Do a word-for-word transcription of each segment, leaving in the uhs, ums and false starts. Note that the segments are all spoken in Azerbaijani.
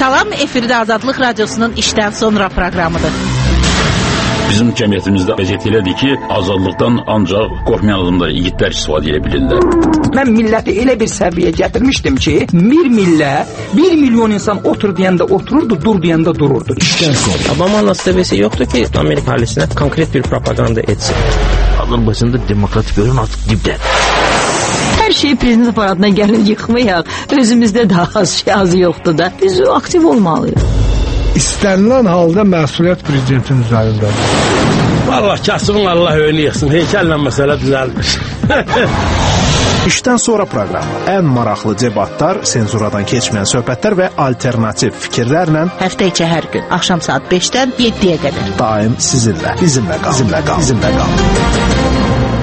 Salam, efirdə Azadlıq Radiosunun işdən sonra proqramıdır. Bizim cəmiyyətimizdə vəziyyət elədir ki, azadlıqdan ancaq qorxmayan adamlar, yiğitlər istifadə edə bilirlər. Mən milləti elə bir səviyyəyə gətirmişdim ki, bir millə, bir milyon insan otur deyəndə otururdu, dur deyəndə dururdu. İşdən sonra. Obama'nın seviyesi yoktu ki, Amerika ailesine konkret bir propaganda etsin. Azərbaycanda demokratik bölüm artıq dibdədir. Hər şeyi prezident aparatına gəlib yıxmayaq. Özümüzdə daha az şey azı yoxdur da. Biz aktiv olmalıyıq. İstənilən halda məsuliyyət prezidentin üzərindədir. Vallahi kasığın Allah önü yıxsın. Heykəllə məsələ düzəlmiş. İşdən sonra proqramı. Ən maraqlı debatlar, senzuradan keçməyən söhbətlər və alternativ fikirlərlə həftə içi hər gün axşam saat beşdən yeddiyə qədər daim sizinlə, bizimlə qal, bizimlə qal, bizimlə qal.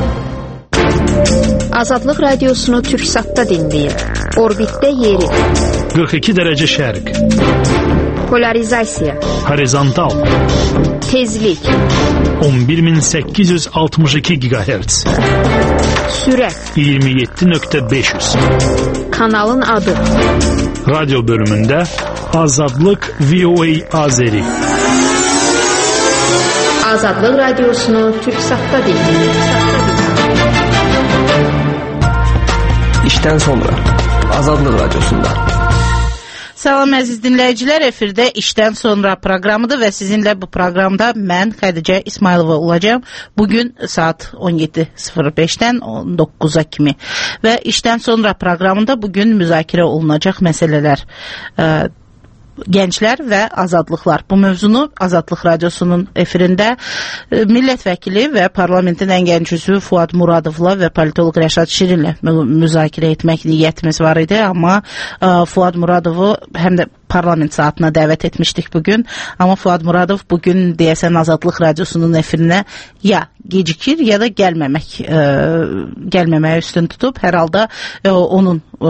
Azadlıq Radiosunu Türksatda dinləyin. Orbitdə yeri. qırx iki dərəcə şərq. Polarizasiya. Horizontal. Tezlik. on bir min səkkiz yüz altmış iki gigahertz. Sürət. iyirmi yeddi nöqtə beş yüz. Kanalın adı. Radyo bölümündə Azadlıq V O A Azeri. Azadlıq Radiosunu Türksatda dinləyin. İşdən sonra Azadlıq Radiosunda. Salam əziz dinləyicilər, efirdə işdən sonra proqramıdır və sizinlə bu proqramda mən Xədicə İsmailova olacağım. Bugün saat on yeddi sıfır beşdən on doqquza kimi və işdən sonra proqramında bugün müzakirə olunacaq məsələlər, ə, gənclər və azadlıqlar. Bu mövzunu Azadlıq Radiosunun efirində e, millət vəkili və parlamentin ən gənc üzvü Fuad Muradovla və politoloq Rəşad Şirinlə müzakirə etmək niyyətimiz var idi, amma e, Fuad Muradovu həm də parlament saatına dəvət etmişdik bugün, amma Fuad Muradov bugün deyəsən Azadlıq Radiosunun efirinə ya gecikir ya da gəlməmək e, gəlməməyə üstün tutub. Hər halda e, onun e,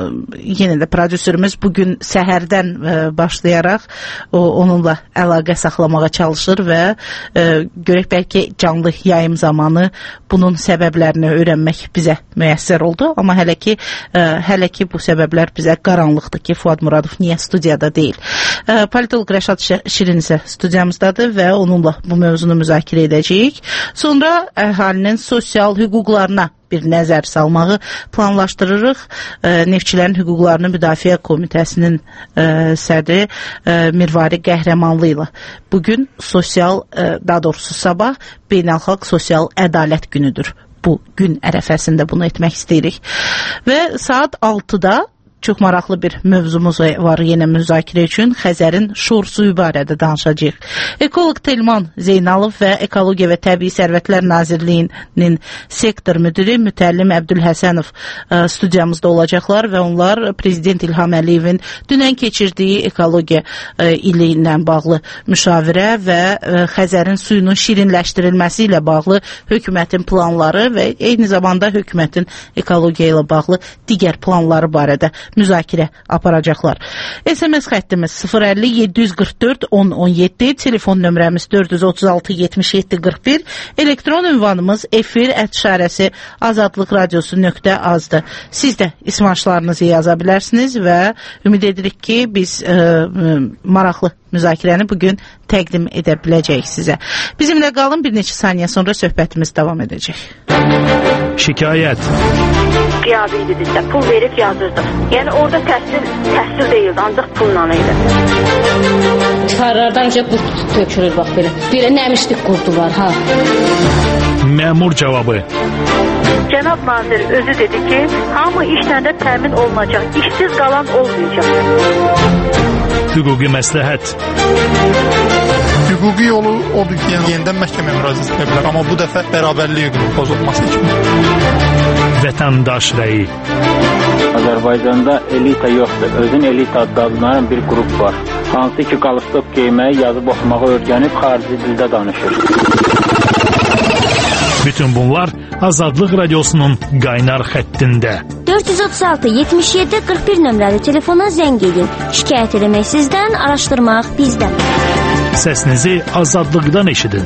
yenə də prodüserimiz bugün səhərdən e, başlayaraq o, onunla əlaqə saxlamağa çalışır və e, görək bəlkə canlı yayım zamanı bunun səbəblərini öyrənmək bizə müəssər oldu, amma hələ ki e, hələ ki bu səbəblər bizə qaranlıqdır ki, Fuad Muradov niyə studiyada deyil. E, politoloq Rəşad Şirin isə studiyamızdadır və onunla bu mövzunu müzakirə edəcəyik. Sonra əhalinin sosial hüquqlarına bir nəzər salmağı planlaşdırırıq. E, Neftçilərin Hüquqlarını Müdafiə Komitəsinin e, sədri e, Mirvari Qəhrəmanlı ilə bugün sosial, e, daha doğrusu sabah Beynəlxalq Sosial Ədalət Günüdür. Bu gün ərəfəsində bunu etmək istəyirik. Və saat altıda çox maraqlı bir mövzumuz var yenə müzakirə üçün. Xəzərin şor suyu barədə danışacağıq. Ekoloq Telman Zeynalov və Ekologiya və Təbii Sərvətlər Nazirliyinin sektor müdiri Mütəllim Əbdülhəsənov ə, studiyamızda olacaqlar və onlar Prezident İlham Əliyevin dünən keçirdiyi ekologiya ə, ili ilə bağlı müşavirə və ə, Xəzərin suyunun şirinləşdirilməsi ilə bağlı hökumətin planları və eyni zamanda hökumətin ekologiya ilə bağlı digər planları barədə müzakirə aparacaqlar. S M S xəttimiz sıfır əlli yeddi yüz qırx dörd on on yeddi, telefon nömrəmiz dörd yüz otuz altı yetmiş yeddi qırx bir, elektron ünvanımız efir ət işarəsi azadlıq radiosu nöqtə azdır. Siz də ismançlarınızı yaza bilərsiniz və ümid edirik ki, biz ə, ə, maraqlı müzakirəni bugün təqdim edə biləcəyik sizə. Bizimlə qalın, bir neçə saniyə sonra söhbətimiz davam edəcək. Şikayət. Qiyabi idi bizdə, pul verib yazırdı. Yəni orada təhsil, təhsil deyildi, ancaq pulla idi. Çıxarlardan isə qurt tökülür, bax belə. Belə nəmişlik qurdu var, ha. Məmur cavabı. Cənab nazir özü dedi ki, hamı işləndə təmin olunacaq, işsiz qalan olmayacaq. Hüquqi məsləhət. Hüquqi yolu odur ki, yəni yenidən məhkəməyə müraciət edə bilər, amma bu dəfə bərabərlik hüququnun pozulması üçün. Vətəndaş rəyi. Azərbaycanda elita yoxdur, özün elita adlanan bir qrup var. Hansı ki, qalstok geyməyi, yazıb oxumağı öyrənib xarici dildə danışır. Bütün bunlar Azadlıq Radiosunun qaynar xəttində. dörd yüz otuz altı yetmiş yeddi qırx bir nömrəli telefona zəng edin. Şikayət eləmək sizdən, araşdırmaq bizdən. Səsinizi azadlıqdan eşidin.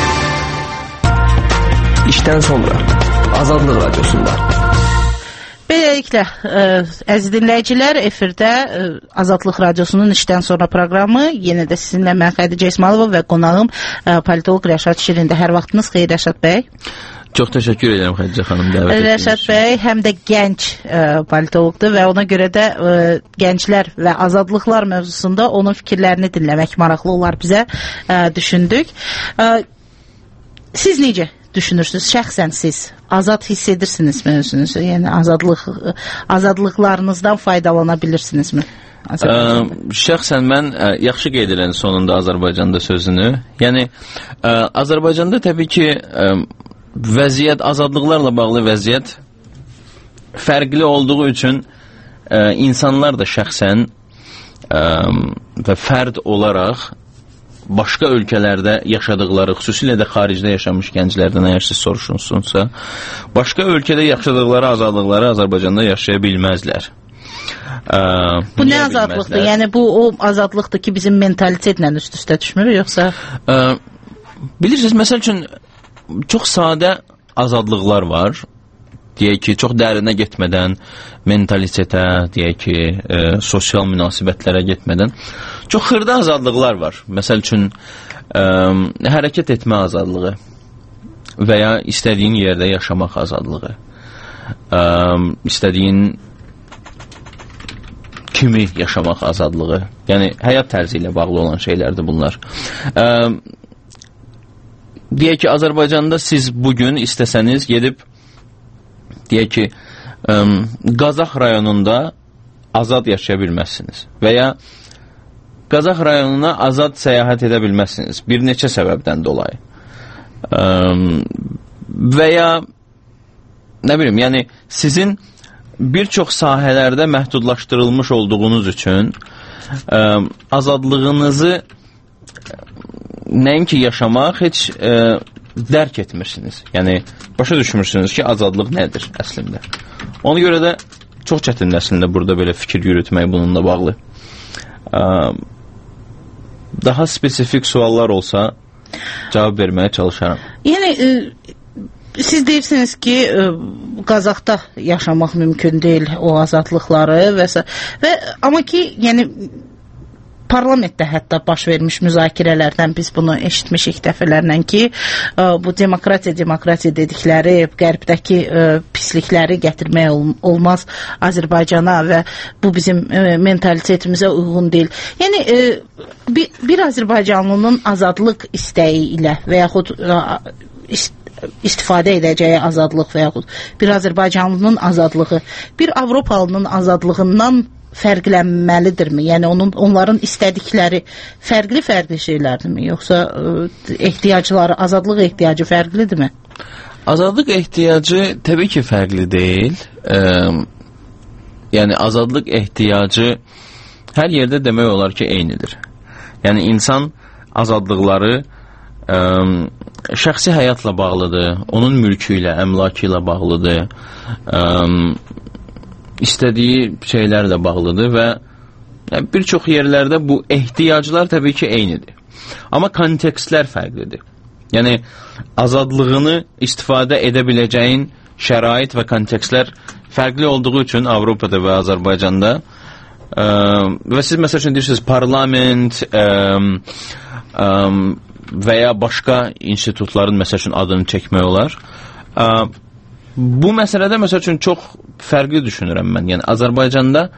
İşdən sonra Azadlıq Radiosunda. Beləliklə, ə, əziz dinləyicilər, efirdə ə, Azadlıq Radiosunun işdən sonra proqramı, yenə də sizinlə mən Xədicə İsmailova və qonağım ə, politoloq Rəşad Şirində. Hər vaxtınız xeyir, Rəşad bəy. Çox təşəkkür edirəm Xədicə xanım dəvət etdiyiniz üçün. Rəşad bəy həm də gənc ə, politoloqdur və ona görə də ə, gənclər və azadlıqlar mövzusunda onun fikirlərini dinləmək maraqlı olar bizə, ə, düşündük. Ə, siz necə düşünürsünüz? Şəxsən siz azad hiss edirsinizmi özünüzü? Yəni azadlıq azadlıqlarınızdan faydalana bilirsinizmi? Ə, şəxsən mən ə, yaxşı qeyd edirəm sonunda Azərbaycanda sözünü. Yəni ə, Azərbaycanda təbii ki ə, vəziyyət, azadlıqlarla bağlı vəziyyət fərqli olduğu üçün ə, insanlar da şəxsən ə, və fərd olaraq başqa ölkələrdə yaşadıqları, xüsusilə də xaricdə yaşamış gənclərdən əgər siz soruşunsunsa, başqa ölkədə yaşadıqları azadlıqları Azərbaycanda yaşaya bilməzlər. Ə, bu nə azadlıqdır? Yəni bu o azadlıqdır ki, bizim mentalitetlə üst-üstə düşmür, yoxsa? Ə, bilirsiniz, məsəl üçün çox sadə azadlıqlar var. Deyək ki, çox dərinə getmədən, mentalitetə, deyək ki, e, sosial münasibətlərə getmədən, çox xırda azadlıqlar var. Məsəl üçün, e, hərəkət etmə azadlığı və ya istədiyin yerdə yaşamaq azadlığı, e, istədiyin kimi yaşamaq azadlığı, yəni həyat tərzi ilə bağlı olan şeylərdir bunlar. E, deyək ki, Azərbaycanda siz bugün istəsəniz gedib, deyək ki, ə, Qazax rayonunda azad yaşaya bilməzsiniz və ya Qazax rayonuna azad səyahət edə bilməzsiniz bir neçə səbəbdən dolayı. Ə, və ya nə bilim, yəni sizin bir çox sahələrdə məhdudlaşdırılmış olduğunuz üçün ə, azadlığınızı nəinki yaşamaq, heç ə, dərk etmirsiniz. Yəni, başa düşmürsünüz ki, azadlıq nədir əslində. Ona görə də çox çətindir əslində burada belə fikir yürütmək bununla bağlı. Daha spesifik suallar olsa cavab verməyə çalışaram. Yəni, e, siz deyirsiniz ki, e, Qazaxda yaşamaq mümkün deyil o azadlıqları və s. və amma ki, yəni parlamentdə hətta baş vermiş müzakirələrdən biz bunu eşitmişik dəfələrlə ki, bu demokratiya, demokratiya dedikləri qərbdəki pislikləri gətirmək olmaz Azərbaycana və bu bizim mentalitetimizə uyğun deyil. Yəni, bir, bir Azərbaycanlının azadlıq istəyi ilə və yaxud istifadə edəcəyi azadlıq və yaxud bir Azərbaycanlının azadlığı, bir Avropalının azadlığından fərqlənməlidirmi? Yəni onun, onların istədikləri fərqli-fərqli şeylərdirmi? Yoxsa ə, ehtiyacları, azadlıq ehtiyacı fərqlidirmi? Azadlıq ehtiyacı təbii ki fərqli deyil. Ə, yəni azadlıq ehtiyacı hər yerdə demək olar ki eynidir. Yəni insan azadlıqları ə, şəxsi həyatla bağlıdır, onun mülkü ilə, əmlakı ilə bağlıdır. Ə, istədiyi şeylərlə bağlıdır və bir çox yerlərdə bu ehtiyaclar təbii ki eynidir. Amma kontekstlər fərqlidir. Yəni, azadlığını istifadə edə biləcəyin şərait və kontekstlər fərqli olduğu üçün Avropada və Azərbaycanda ə, və siz məsəl üçün deyirsiniz parlament ə, ə, və ya başqa institutların məsəl üçün adını çəkmək olar. Ə, Bu məsələdə məsəl üçün çox fərqli düşünürəm mən. Yəni Azərbaycanda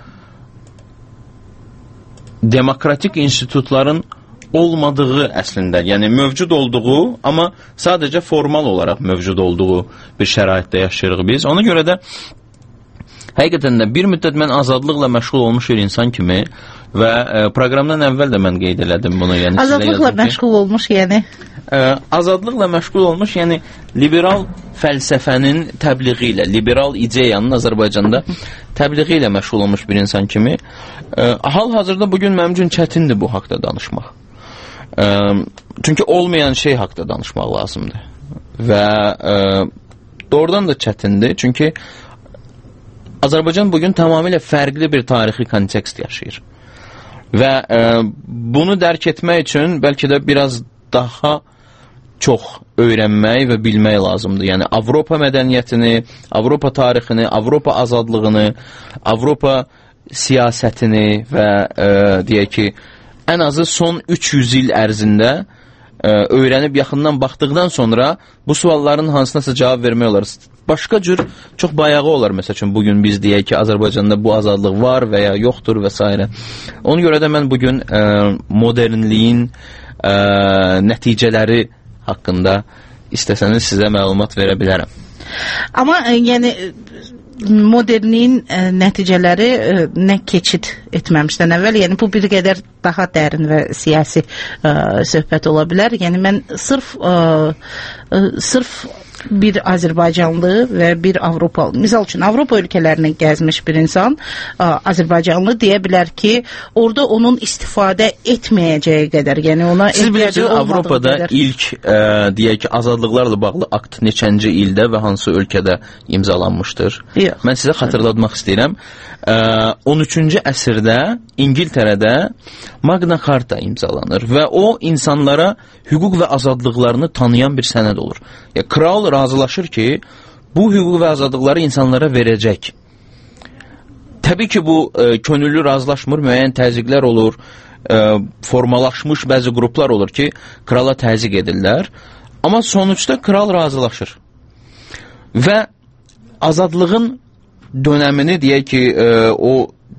demokratik institutların olmadığı əslində, yəni mövcud olduğu, amma sadəcə formal olaraq mövcud olduğu bir şəraitdə yaşayırıq biz. Ona görə də həqiqətən də bir müddət mən azadlıqla məşğul olmuş bir insan kimi və ə, proqramdan əvvəl də mən qeyd elədim bunu. Yəni azadlıqla məşğul olmuş, yəni ə, azadlıqla məşğul olmuş, yəni liberal fəlsəfənin təbliği ilə, liberal ideyanın Azərbaycanda təbliği ilə məşğul olmuş bir insan kimi ə, hal-hazırda bugün mənim üçün çətindir bu haqda danışmaq. Ə, çünki olmayan şey haqda danışmaq lazımdır. Və ə, doğrudan da çətindir, çünki Azərbaycan bugün tamamilə fərqli bir tarixi kontekst yaşayır. Və ə, bunu dərk etmək üçün bəlkə də biraz daha çox öyrənmək və bilmək lazımdır. Yəni Avropa mədəniyyətini, Avropa tarixini, Avropa azadlığını, Avropa siyasətini və e, deyək ki, ən azı son üç yüz il ərzində e, öyrənib yaxından baxdıqdan sonra bu sualların hansınasa cavab vermək olar. Başqa cür çox bayağı olar. Məsəl üçün bugün biz deyək ki, Azərbaycanda bu azadlıq var və ya yoxdur və s. Ona görə də mən bugün e, modernliyin e, nəticələri haqqında istəsəniz sizə məlumat verə bilərəm. Amma e, yəni modernliyin e, nəticələri e, nə keçid etməmişdən əvvəl, yəni bu bir qədər daha dərin və siyasi e, söhbət ola bilər. Yəni mən sırf e, e, sırf bir Azərbaycanlı və bir Avropalı, misal üçün Avropa ölkələrini gəzmiş bir insan ə, Azərbaycanlı deyə bilər ki, orada onun istifadə etməyəcəyi qədər, yəni ona siz ehtiyacı olmadığı Avropada qədər. ilk ə, deyək ki, azadlıqlarla bağlı akt neçənci ildə və hansı ölkədə imzalanmışdır? Yox. Mən sizə xatırlatmaq istəyirəm. Ə, on üçüncü əsrdə İngiltərədə Magna Carta imzalanır və o insanlara hüquq və azadlıqlarını tanıyan bir sənəd olur. Ya, kral razılaşır ki, bu hüquq və azadlıqları insanlara verəcək. Təbii ki, bu e, könüllü razılaşmır, müəyyən təzyiqlər olur, e, formalaşmış bəzi qruplar olur ki, krala təzyiq edirlər. Amma sonuçda kral razılaşır. Və azadlığın dönəmini deyək ki, e, o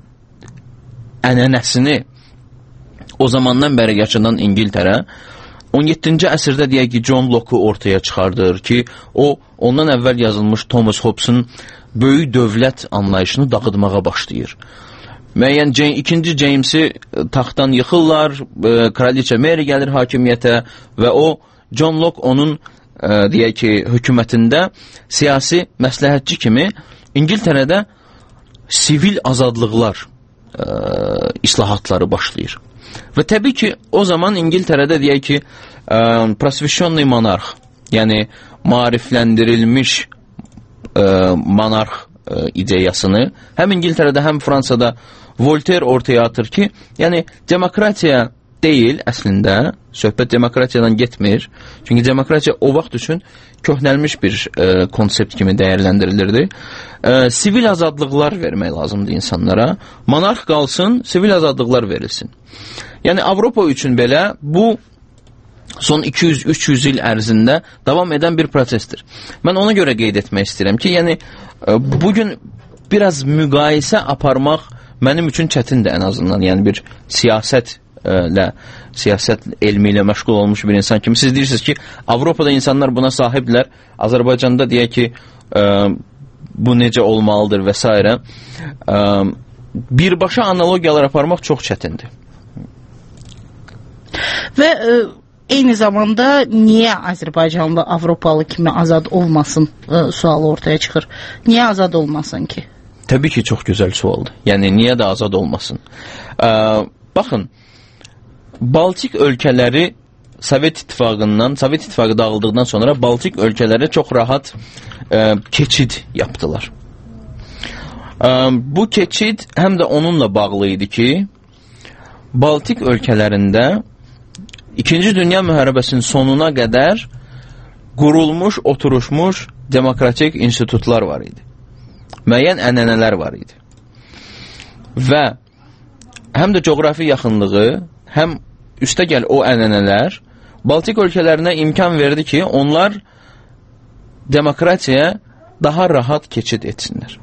ənənəsini o zamandan bəri yaşanan İngiltərə on yeddinci əsrdə deyək ki, John Locke-u ortaya çıxardır ki, o ondan əvvəl yazılmış Thomas Hobbes'un böyük dövlət anlayışını dağıtmağa başlayır. Müəyyən ikinci James'i taxtdan yıxırlar, e, Kraliçə Mary gəlir hakimiyyətə və o John Locke onun e, deyək ki, hökumətində siyasi məsləhətçi kimi İngiltərədə sivil azadlıqlar e, islahatları başlayır. Və təbii ki, o zaman İngiltərədə deyək ki, e, prosvişyonlu monarx, yəni maarifləndirilmiş e, monarx e, ideyasını həm İngiltərədə, həm Fransada Voltaire ortaya atır ki, yəni demokratiya deyil əslində, söhbət demokratiyadan getmir. Çünki demokratiya o vaxt üçün köhnəlmiş bir e, konsept kimi dəyərləndirilirdi. E, sivil azadlıqlar vermək lazımdır insanlara. Monarx qalsın, sivil azadlıqlar verilsin. Yəni Avropa üçün belə bu son iki yüz üç yüz il ərzində davam edən bir prosesdir. Mən ona görə qeyd etmək istəyirəm ki, yəni e, bugün biraz müqayisə aparmaq mənim üçün çətindir ən azından. Yəni bir siyasət ilə, siyasət elmi ilə məşğul olmuş bir insan kimi. Siz deyirsiniz ki, Avropada insanlar buna sahibdirlər. Azərbaycanda deyək ki, ə, bu necə olmalıdır və s. Ə, birbaşa analogiyalar aparmaq çox çətindir. Və ə, eyni zamanda niyə Azərbaycanlı Avropalı kimi azad olmasın ə, sualı ortaya çıxır. Niyə azad olmasın ki? Təbii ki, çox gözəl sualdır. Yəni, niyə də azad olmasın? Ə, baxın, Baltik ölkələri Sovet İttifaqından, Sovet İttifaqı dağıldıqdan sonra Baltik ölkələri çox rahat e, keçid yaptılar. E, bu keçid həm də onunla bağlı idi ki, Baltik ölkələrində İkinci Dünya müharibəsinin sonuna qədər qurulmuş, oturuşmuş demokratik institutlar var idi. Müəyyən ənənələr var idi. Və həm də coğrafi yaxınlığı, həm üstəgəl o ənənələr Baltik ölkələrinə imkan verdi ki, onlar demokratiyaya daha rahat keçid etsinlər.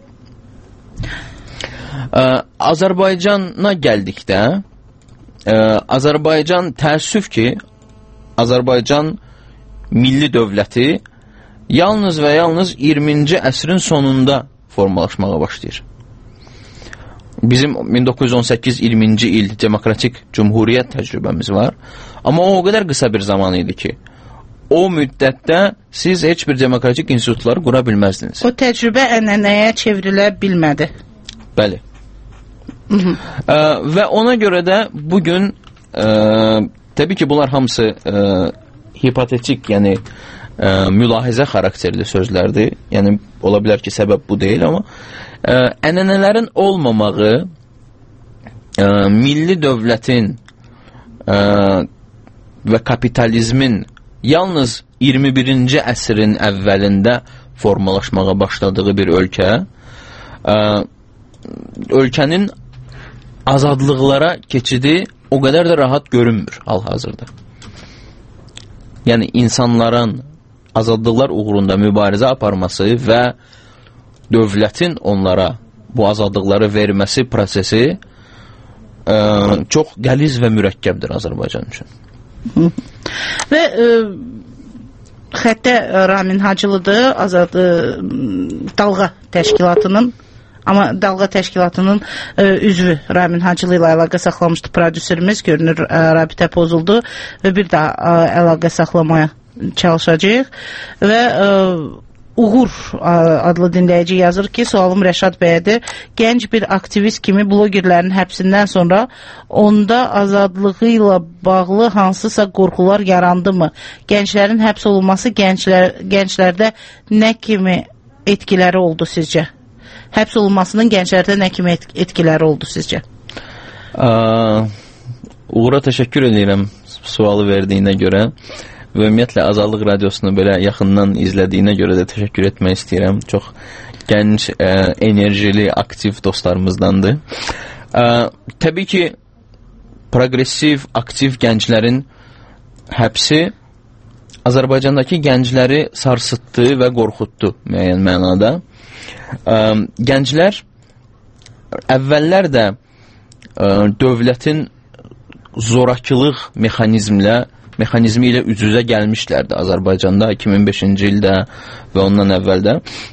Ə, Azərbaycana gəldikdə, ə, Azərbaycan təəssüf ki, Azərbaycan milli dövləti yalnız və yalnız iyirminci əsrin sonunda formalaşmağa başlayır. Bizim min doqquz yüz on səkkiz iyirminci il demokratik cümhuriyyət təcrübəmiz var. Amma o o qədər qısa bir zaman idi ki, o müddətdə siz heç bir demokratik institutları qura bilməzdiniz. O təcrübə ənənəyə çevrilə bilmədi. Bəli. Ə, və ona görə də bugün ə, təbii ki, bunlar hamısı ə, hipotetik, yəni ə, mülahizə xarakterli sözlərdir. Yəni, ola bilər ki, səbəb bu deyil, amma Ə, ənənələrin olmamağı ə, milli dövlətin ə, və kapitalizmin yalnız iyirmi birinci əsrin əvvəlində formalaşmağa başladığı bir ölkə, ə, ölkənin azadlıqlara keçidi o qədər də rahat görünmür hal-hazırda. Yəni insanların azadlıqlar uğrunda mübarizə aparması və dövlətin onlara bu azadlıqları verməsi prosesi ə, çox qəliz və mürəkkəbdir Azərbaycan üçün. Və ə, xəttə Ramin Hacılıdır, Azad ə, Dalğa təşkilatının, amma Dalğa təşkilatının ə, üzvü Ramin Hacılı ilə əlaqə saxlamışdı prodüserimiz, görünür ə, rabitə pozuldu və bir daha ə, əlaqə saxlamaya çalışacağıq və ə, Uğur adlı dinləyici yazır ki, sualım Rəşad bəyədir. Gənc bir aktivist kimi blogerlərin həbsindən sonra onda azadlığı ilə bağlı hansısa qorxular yarandı mı? Gənclərin həbs olunması gənclər, gənclərdə nə kimi etkiləri oldu sizcə? Həbs olunmasının gənclərdə nə kimi etkiləri oldu sizcə? Aa, Uğur'a təşəkkür edirəm sualı verdiyinə görə. Və ümumiyyətlə Azadlıq Radiosunu belə yaxından izlədiyinə görə də təşəkkür etmək istəyirəm. Çox gənc, ə, enerjili, aktiv dostlarımızdandır. Ə, təbii ki, progressiv, aktiv gənclərin həbsi Azərbaycandakı gəncləri sarsıtdı və qorxutdu müəyyən mənada. Ə, gənclər əvvəllər də ə, dövlətin zorakılıq mexanizmlə mexanizmi ilə üz-üzə gəlmişlərdi Azərbaycanda iki min beşinci ildə və ondan əvvəldə.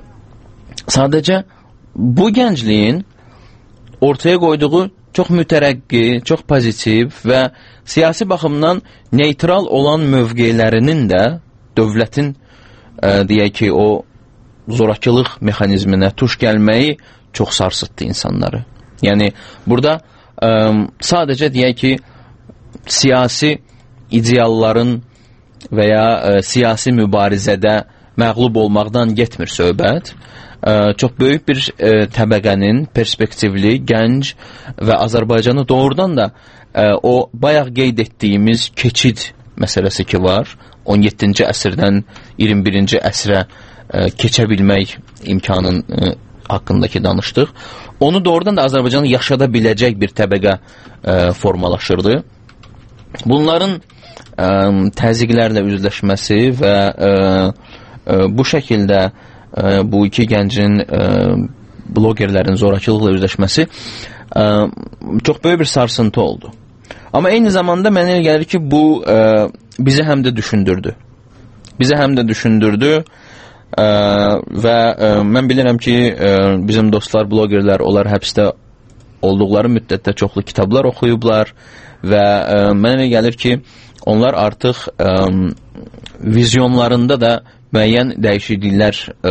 Sadəcə bu gəncliyin ortaya qoyduğu çox mütərəqqi, çox pozitiv və siyasi baxımdan neytral olan mövqelərinin də dövlətin ə, deyək ki, o zorakılıq mexanizminə tuş gəlməyi çox sarsıtdı insanları. Yəni burada ə, sadəcə deyək ki, siyasi idealların və ya ə, siyasi mübarizədə məğlub olmaqdan getmir söhbət. Ə, çox böyük bir ə, təbəqənin perspektivli, gənc və Azərbaycanı doğrudan da ə, o bayaq qeyd etdiyimiz keçid məsələsi ki var, on yeddinci əsrdən iyirmi birinci əsrə ə, keçə bilmək imkanın ə, haqqındakı danışdıq. Onu doğrudan da Azərbaycanı yaşada biləcək bir təbəqə ə, formalaşırdı. Bunların ə, təzyiqlərlə üzləşməsi və ə, ə, bu şəkildə ə, bu iki gəncin ə, blogerlərin zorakılıqla üzləşməsi ə, çox böyük bir sarsıntı oldu. Amma eyni zamanda mənə elə gəlir ki, bu ə, bizi həm də düşündürdü. Bizi həm də düşündürdü ə, və ə, mən bilirəm ki, ə, bizim dostlar, blogerlər, onlar həbsdə olduqları müddətdə çoxlu kitablar oxuyublar və ə, mənə gəlir ki, onlar artıq ə, vizyonlarında da müəyyən dəyişikliklər ə,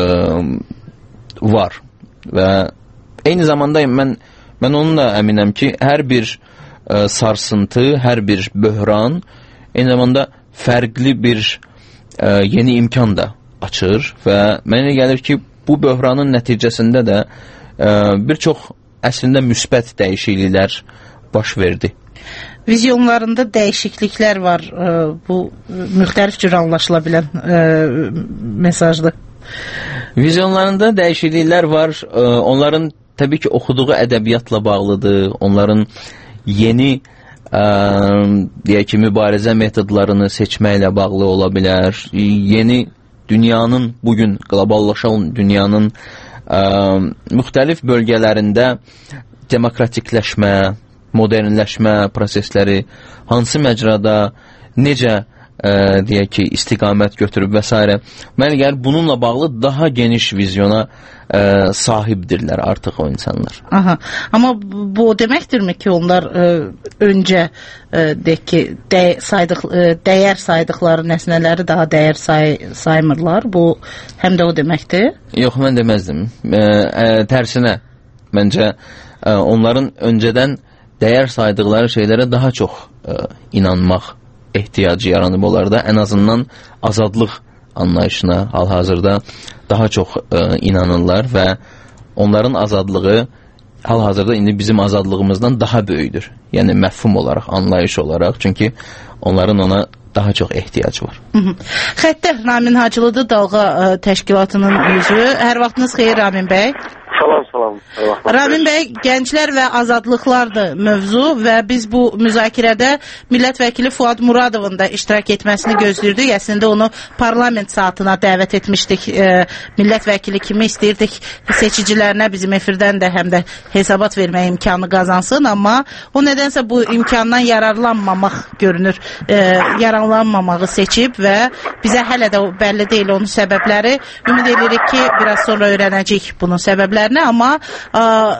var və eyni zamanda mən, mən onunla əminəm ki, hər bir ə, sarsıntı, hər bir böhran eyni zamanda fərqli bir ə, yeni imkan da açır və mənə gəlir ki, bu böhranın nəticəsində də ə, bir çox əslində müsbət dəyişikliklər baş verdi. Vizyonlarında dəyişikliklər var. Bu müxtəlif cür anlaşıla bilən ə, mesajdır. Vizyonlarında dəyişikliklər var. Onların təbii ki, oxuduğu ədəbiyyatla bağlıdır. Onların yeni ə, deyək ki, mübarizə metodlarını seçməklə bağlı ola bilər. Yeni dünyanın, bugün qloballaşan dünyanın ə, müxtəlif bölgələrində demokratikləşmə, modernləşmə prosesləri hansı məcrada, necə ə, deyək ki, istiqamət götürüb və s. Mənə gəlir, bununla bağlı daha geniş vizyona ə, sahibdirlər artıq o insanlar. Aha. Amma bu o deməkdirmi ki, onlar ə, öncə ə, deyək ki, də, saydıq, ə, dəyər saydıqları nəsnələri daha dəyər say, saymırlar. Bu həm də o deməkdir? Yox, mən deməzdim. Ə, ə, tərsinə, məncə ə, onların öncədən dəyər saydıqları şeylərə daha çox ə, inanmaq ehtiyacı yaranıb onlarda. Ən azından azadlıq anlayışına hal-hazırda daha çox ə, inanırlar və onların azadlığı hal-hazırda indi bizim azadlığımızdan daha böyükdür. Yəni məfhum olaraq, anlayış olaraq. Çünki onların ona daha çox ehtiyac var. Hı -hı. Xəttə Ramin Hacılıdır, Dalğa ə, təşkilatının üzvü. Hər vaxtınız xeyir Ramin bəy. Salam, salam. Ramin bəy, gənclər və azadlıqlardır mövzu və biz bu müzakirədə millət vəkili Fuad Muradovun da iştirak etməsini gözləyirdik. Əslində onu parlament saatına dəvət etmişdik. E, millət vəkili kimi istəyirdik seçicilərinə bizim efirdən də həm də hesabat vermək imkanı qazansın, amma o nədənsə bu imkandan yararlanmamaq görünür. E, yararlanmamağı seçib və bizə hələ də bəlli deyil onun səbəbləri. Ümid edirik ki, biraz sonra öyrənəcəyik bunun səbəblərini. Amma ə,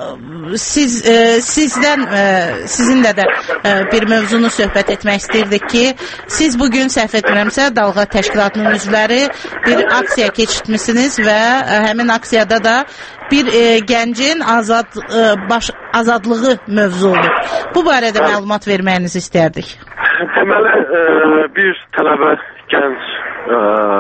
siz ə, sizdən ə, sizinlə də ə, bir mövzunu söhbət etmək istəyirdik ki, siz bugün səhv etmirəmsə Dalğa təşkilatının üzvləri bir aksiya keçirtmisiniz və ə, həmin aksiyada da bir ə, gəncin azad ə, baş azadlığı mövzu olub. Bu barədə məlumat verməyinizi istərdik. Deməli, ə, bir tələbə gənc ə,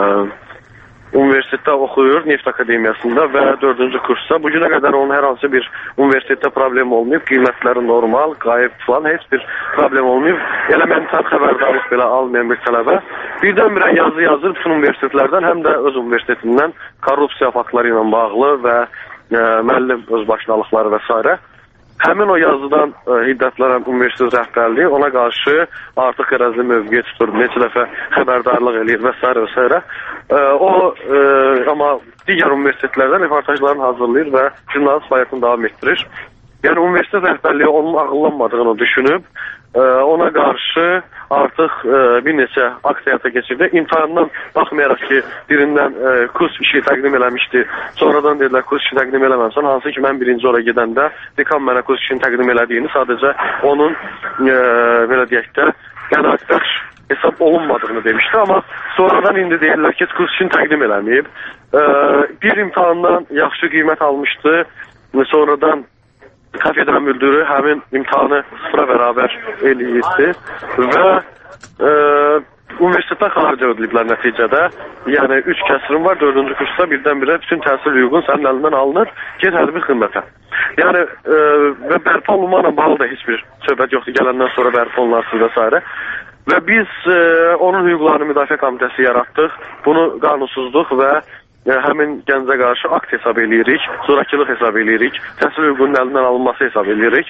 universitetdə oxuyur, Neft Akademiyasında və dördüncü kursda. Bugünə qədər onun hər hansı bir universitetdə problem olmayıb, qiymətləri normal, qayıb falan, heç bir problem olmayıb. Elementar xəbərdarlıq belə almayan bir tələbə. Birdən-birə yazı yazır bütün universitetlərdən, həm də öz universitetindən korrupsiya faktları ilə bağlı və ə, müəllim özbaşınalıqları və s. Həmin o yazıdan ə, hiddətlənən universitet rəhbərliyi ona qarşı artıq qərəzli mövqe tutur, neçə dəfə xəbərdarlıq eləyir və s. və s. Ə, o, ə, amma digər universitetlərdən reportajlarını hazırlayır və jurnalist fəaliyyətini davam etdirir. Yəni, universitet rəhbərliyi onun ağıllanmadığını düşünüb, ə, ona qarşı artıq ə, bir neçə aksiyata keçirdi. İmtahandan baxmayaraq ki, birindən ə, kurs işi təqdim eləmişdi. Sonradan dedilər, kurs işi təqdim eləməmsən. Hansı ki, mən birinci ora gedəndə dekan mənə kurs işini təqdim elədiyini, sadəcə onun, ə, belə deyək də, qənaətbəxş hesab olunmadığını demişdi. Amma sonradan indi deyirlər ki, kurs işini təqdim eləməyib. Ə, bir imtahandan yaxşı qiymət almışdı. Sonradan kafedən müdürü həmin imtahanı sıfıra bərabər eləyirdi və e, universitetdən xaricə ödülüblər nəticədə. Yəni, üç kəsirin var, dördüncü kursda birdən-birə bütün təhsil hüququn sənin əlindən alınır, get hərbi xidmətə. Yəni, e, və bərpa olunmaqla bağlı da heç bir söhbət yoxdur, gələndən sonra bərpa olunarsın və s. Və biz e, onun hüquqlarını müdafiə komitəsi yaratdıq, bunu qanunsuzluq və Yəni, həmin gəncə qarşı akt hesab eləyirik, zorakılıq hesab eləyirik, təhsil hüququnun əlindən alınması hesab eləyirik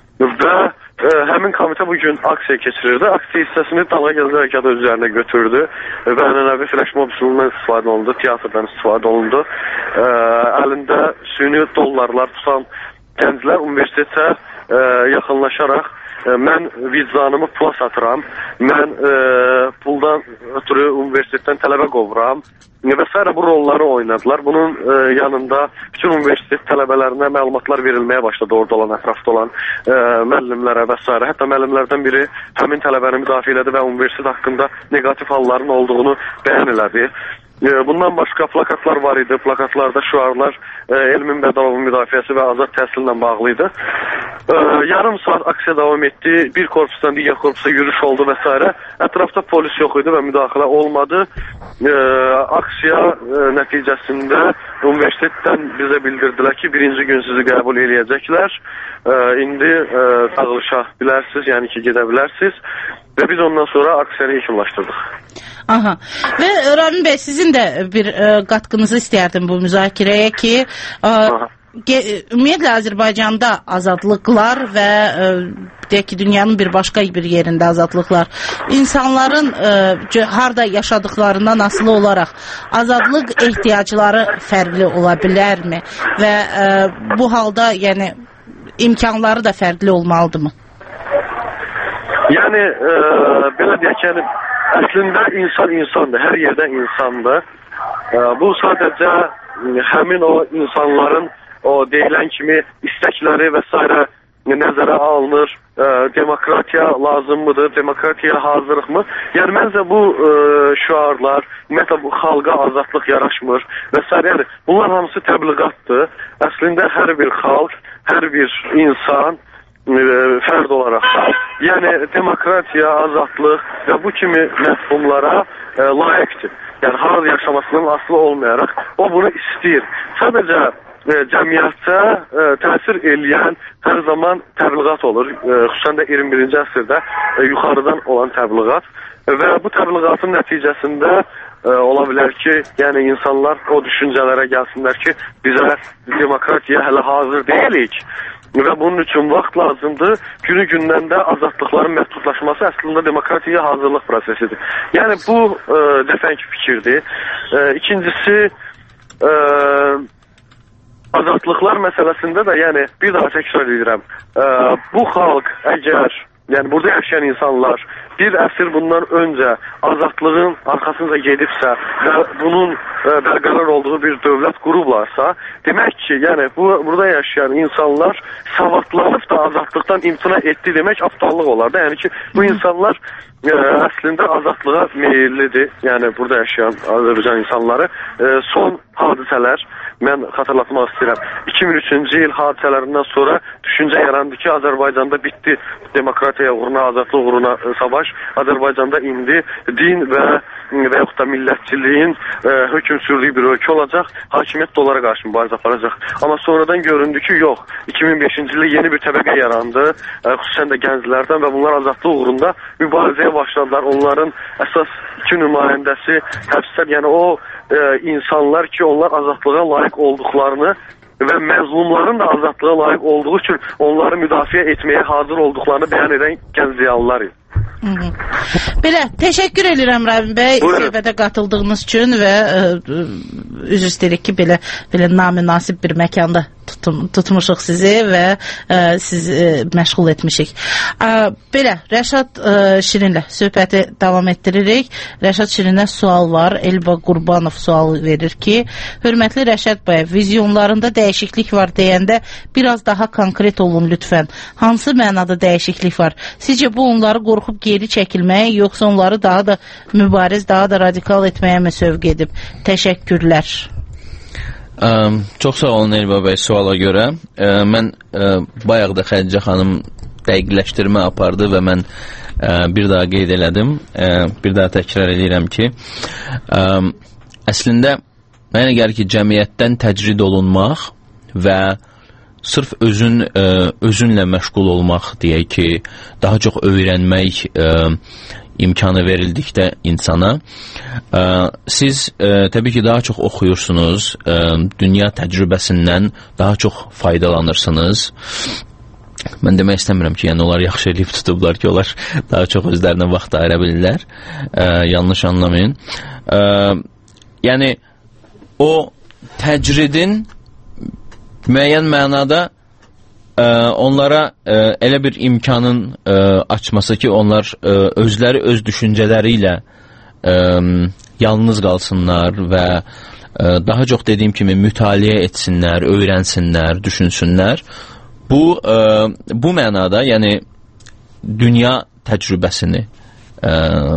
və ə, həmin komitə bugün aksiya keçirirdi. Aksiya hissəsini Dalğa Gənclər Hərəkatı öz üzərinə götürdü və ənənəvi flash mob üsulundan istifadə olundu, teatrdan istifadə olundu. Ə, əlində süni dollarlar tutan gənclər universitetə ə, yaxınlaşaraq mən vicdanımı pula satıram, mən e, puldan ötürü universitetdən tələbə qovuram və s. bu rolları oynadılar. Bunun e, yanında bütün universitet tələbələrinə məlumatlar verilməyə başladı orada olan, ətrafda olan e, müəllimlərə və s. Hətta müəllimlərdən biri həmin tələbəni müdafiə elədi və universitet haqqında negativ halların olduğunu bəyan elədi. Bundan başqa plakatlar var idi. Plakatlarda şüarlar e, elmin bədəlovun müdafiəsi və azad təhsillə bağlı idi. E, yarım saat aksiya davam etdi. Bir korpusdan digər korpusa yürüyüş oldu və s. Ətrafda polis yox idi və müdaxilə olmadı. E, aksiya e, nəticəsində universitetdən bizə bildirdilər ki, birinci gün sizi qəbul eləyəcəklər. E, indi e, dağılışa bilərsiniz, yəni ki, gedə bilərsiniz. Və biz ondan sonra aksiyonu yekunlaşdırdıq. Aha. Və Ramin bəy, sizin də bir ə, qatqınızı istərdim bu müzakirəyə ki, ə, ümumiyyətlə Azərbaycanda azadlıqlar və ə, deyək ki, dünyanın bir başqa bir yerində azadlıqlar insanların ə, harda yaşadıqlarından asılı olaraq azadlıq ehtiyacları fərqli ola bilərmi? Və ə, bu halda yəni imkanları da fərqli olmalıdırmı? Yəni, e, belə deyək, yəni, əslində insan insandır, hər yerdə insandır. E, bu sadəcə həmin o insanların o deyilən kimi istəkləri və s. nəzərə alınır. E, demokratiya lazımmıdır, demokratiya hazırlıqmı? Yəni, məncə bu e, şüarlar, ümumiyyətlə bu xalqa azadlıq yaraşmır və s. Yəni, bunlar hamısı təbliğatdır. Əslində hər bir xalq, hər bir insan fərd olaraq da, yəni demokratiya, azadlıq və bu kimi məfhumlara e, layiqdir. Yəni harada yaşamasından asılı olmayaraq o bunu istəyir. Sadəcə e, cəmiyyətə e, təsir eləyən hər zaman təbliğat olur. E, xüsusən də iyirmi birinci əsrdə e, yuxarıdan olan təbliğat. E, və bu təbliğatın nəticəsində ə, ola bilər ki, yəni insanlar o düşüncələrə gəlsinlər ki, bizə demokratiya hələ hazır deyilik və bunun üçün vaxt lazımdır. Günü gündən də azadlıqların məhdudlaşması əslində demokratiyaya hazırlıq prosesidir. Yəni bu ə, dəfənki fikirdir. Ə, ikincisi, ə, azadlıqlar məsələsində də, yəni bir daha təkrar edirəm, ə, bu xalq əgər, yəni burada yaşayan insanlar bir əsr bundan öncə azadlığın arxasınca gedibsə və bunun ə, bərqərar olduğu bir dövlət qurublarsa, demək ki, yəni bu, burada yaşayan insanlar savadlanıb da azadlıqdan imtina etdi demək aptallıq olar da. Yəni ki, bu insanlar ə, əslində azadlığa meyillidir. Yəni burada yaşayan Azərbaycan insanları ə, son hadisələr, mən xatırlatmaq istəyirəm, iki min üçüncü il hadisələrindən sonra düşüncə yarandı ki, Azərbaycanda bitdi demokratiya uğruna, azadlıq uğruna savaş. Azərbaycanda indi din və və yaxud da millətçiliyin ə, hökm sürdüyü bir ölkə olacaq, hakimiyyət də onlara qarşı mübarizə aparacaq. Amma sonradan göründü ki, yox, iki min beşinci ildə yeni bir təbəqə yarandı, ə, xüsusən də gənclərdən və bunlar azadlıq uğrunda mübarizəyə başladılar. Onların əsas iki nümayəndəsi həbslər, yəni o ə, insanlar ki, onlar azadlığa layiq olduqlarını və məzlumların da azadlığa layiq olduğu üçün onları müdafiə etməyə hazır olduqlarını bəyan edən gənc ziyalılar idi. Hı -hı. Belə, təşəkkür edirəm Rəbin bəy söhbətə qatıldığınız üçün və ə, üzr istəyirik ki, belə, belə namünasib bir məkanda tutum, tutmuşuq sizi və ə, sizi ə, məşğul etmişik. Ə, belə, Rəşad ə, Şirinlə söhbəti davam etdiririk. Rəşad Şirinə sual var. Elba Qurbanov sual verir ki, hörmətli Rəşad bəy, vizyonlarında dəyişiklik var deyəndə biraz daha konkret olun lütfən. Hansı mənada dəyişiklik var? Sizcə bu onları qorxub geri çəkilməyə, yoxsa onları daha da mübariz, daha da radikal etməyə mi sövq edib? Təşəkkürlər. Ə, çox sağ olun Elba bəy suala görə. Ə, mən ə, bayaq da Xədicə xanım dəqiqləşdirmə apardı və mən ə, bir daha qeyd elədim. Ə, bir daha təkrar edirəm ki, ə, əslində mənə gəlir ki, cəmiyyətdən təcrid olunmaq və sırf özün ə, özünlə məşğul olmaq, deyək ki, daha çox öyrənmək ə, imkanı verildikdə insana, ə, siz ə, təbii ki, daha çox oxuyursunuz, ə, dünya təcrübəsindən daha çox faydalanırsınız. Mən demək istəmirəm ki, yəni onlar yaxşı eləyib tutublar ki, onlar daha çox özlərinə vaxt ayıra bilirlər. Ə, yanlış anlamayın. Ə, yəni o təcridin müəyyən mənada ə, onlara ə, elə bir imkanın ə, açması ki, onlar ə, özləri öz düşüncələri ilə ə, yalnız qalsınlar və ə, daha çox dediyim kimi mütaliə etsinlər, öyrənsinlər, düşünsünlər. Bu, ə, bu mənada, yəni dünya təcrübəsini, ə,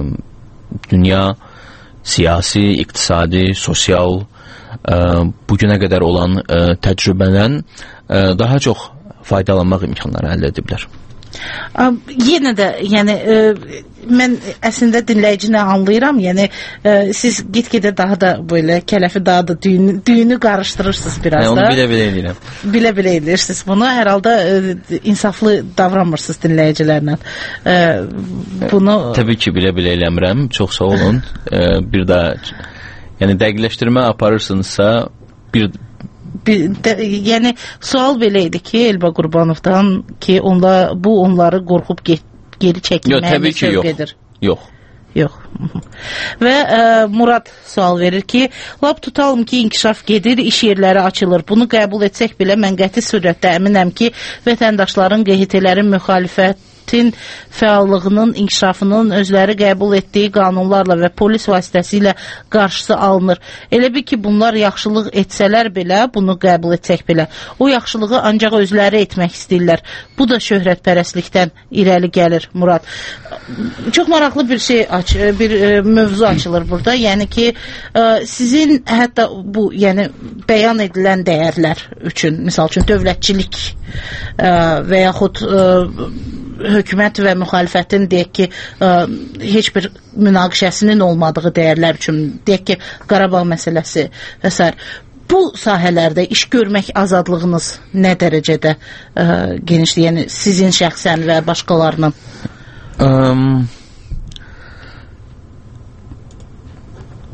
dünya siyasi, iqtisadi, sosial, ə, bugünə qədər olan ə, təcrübədən ə, daha çox faydalanmaq imkanları əldə ediblər. Yenə də, yəni ə, mən əslində dinləyicinə anlayıram, yəni ə, siz get-gedə daha da belə kələfi daha da düyünü, düyünü qarışdırırsınız biraz yəni, da. Onu bilə-bilə edirəm. Bilə-bilə edirsiniz bunu. Hər halda ə, insaflı davranmırsınız dinləyicilərlə. Ə, bunu... Təbii ki, bilə-bilə eləmirəm. Çox sağ olun. ə, bir daha, yəni dəqiqləşdirmə aparırsınızsa, bir... Bir, də, yəni sual belə idi ki, Elba Qurbanovdan ki, onda, bu onları qorxub get, geri çəkilməyə sövq edir. Yox. Yox. Və ə, Murad sual verir ki, lap tutalım ki, inkişaf gedir, iş yerləri açılır. Bunu qəbul etsək belə mən qəti surətdə əminəm ki, vətəndaşların, Q H T-lərin müxalifət fəallığının, inkişafının özləri qəbul etdiyi qanunlarla və polis vasitəsilə qarşısı alınır. Elə bir ki, bunlar yaxşılıq etsələr belə, bunu qəbul etsək belə, o yaxşılığı ancaq özləri etmək istəyirlər. Bu da şöhrətpərəstlikdən irəli gəlir, Murad. Çox maraqlı bir şey, aç, bir e, mövzu açılır burada. Yəni ki, e, sizin hətta bu, yəni bəyan edilən dəyərlər üçün, misal üçün dövlətçilik e, və yaxud e, hökumət və müxalifətin deyək ki, ə, heç bir münaqişəsinin olmadığı dəyərlər üçün, deyək ki, Qarabağ məsələsi və s. Bu sahələrdə iş görmək azadlığınız nə dərəcədə ə, genişdir? Yəni sizin şəxsən və başqalarının? Um,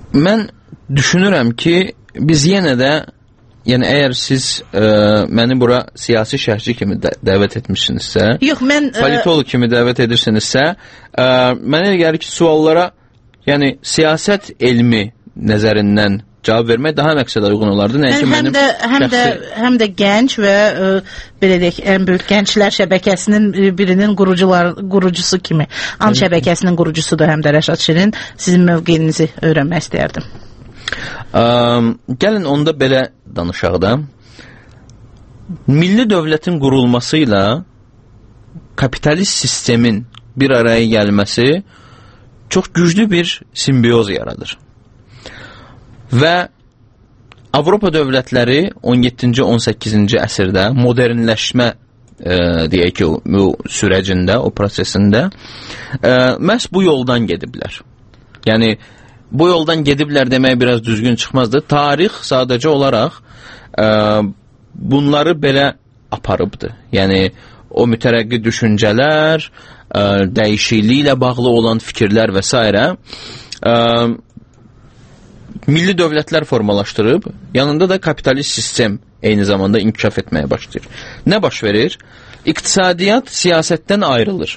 Mən düşünürəm ki, biz yenə də, yəni əgər siz ə, məni bura siyasi şərhçi kimi də, dəvət etmişsinizsə, yox, mən politolog kimi dəvət edirsinizsə, ə, mənə elə gəlir ki, suallara, yəni siyasət elmi nəzərindən cavab vermək daha məqsədə uyğun olardı. Nəyə ki, həm də həm də həm də gənc və ə, belə deyək, ən böyük gənclər şəbəkəsinin birinin qurucular qurucusu kimi, An şəbəkəsinin qurucusudur həm də Rəşad Şirin. Sizin mövqeyinizi öyrənmək istərdim. Ə, gəlin onda belə danışaq da. Milli dövlətin qurulması ilə kapitalist sistemin bir araya gəlməsi çox güclü bir simbiyoz yaradır. Və Avropa dövlətləri on yeddinci on səkkizinci əsrdə modernləşmə e, deyək ki, bu sürəcində, o prosesində e, məhz bu yoldan gediblər. Yəni bu yoldan gediblər demək biraz düzgün çıxmazdı. Tarix sadəcə olaraq e, bunları belə aparıbdı. Yəni o mütərəqqi düşüncələr, e, dəyişikliklə bağlı olan fikirlər və s. E, milli dövlətlər formalaşdırıb, yanında da kapitalist sistem eyni zamanda inkişaf etməyə başlayır. Nə baş verir? İqtisadiyyat siyasətdən ayrılır.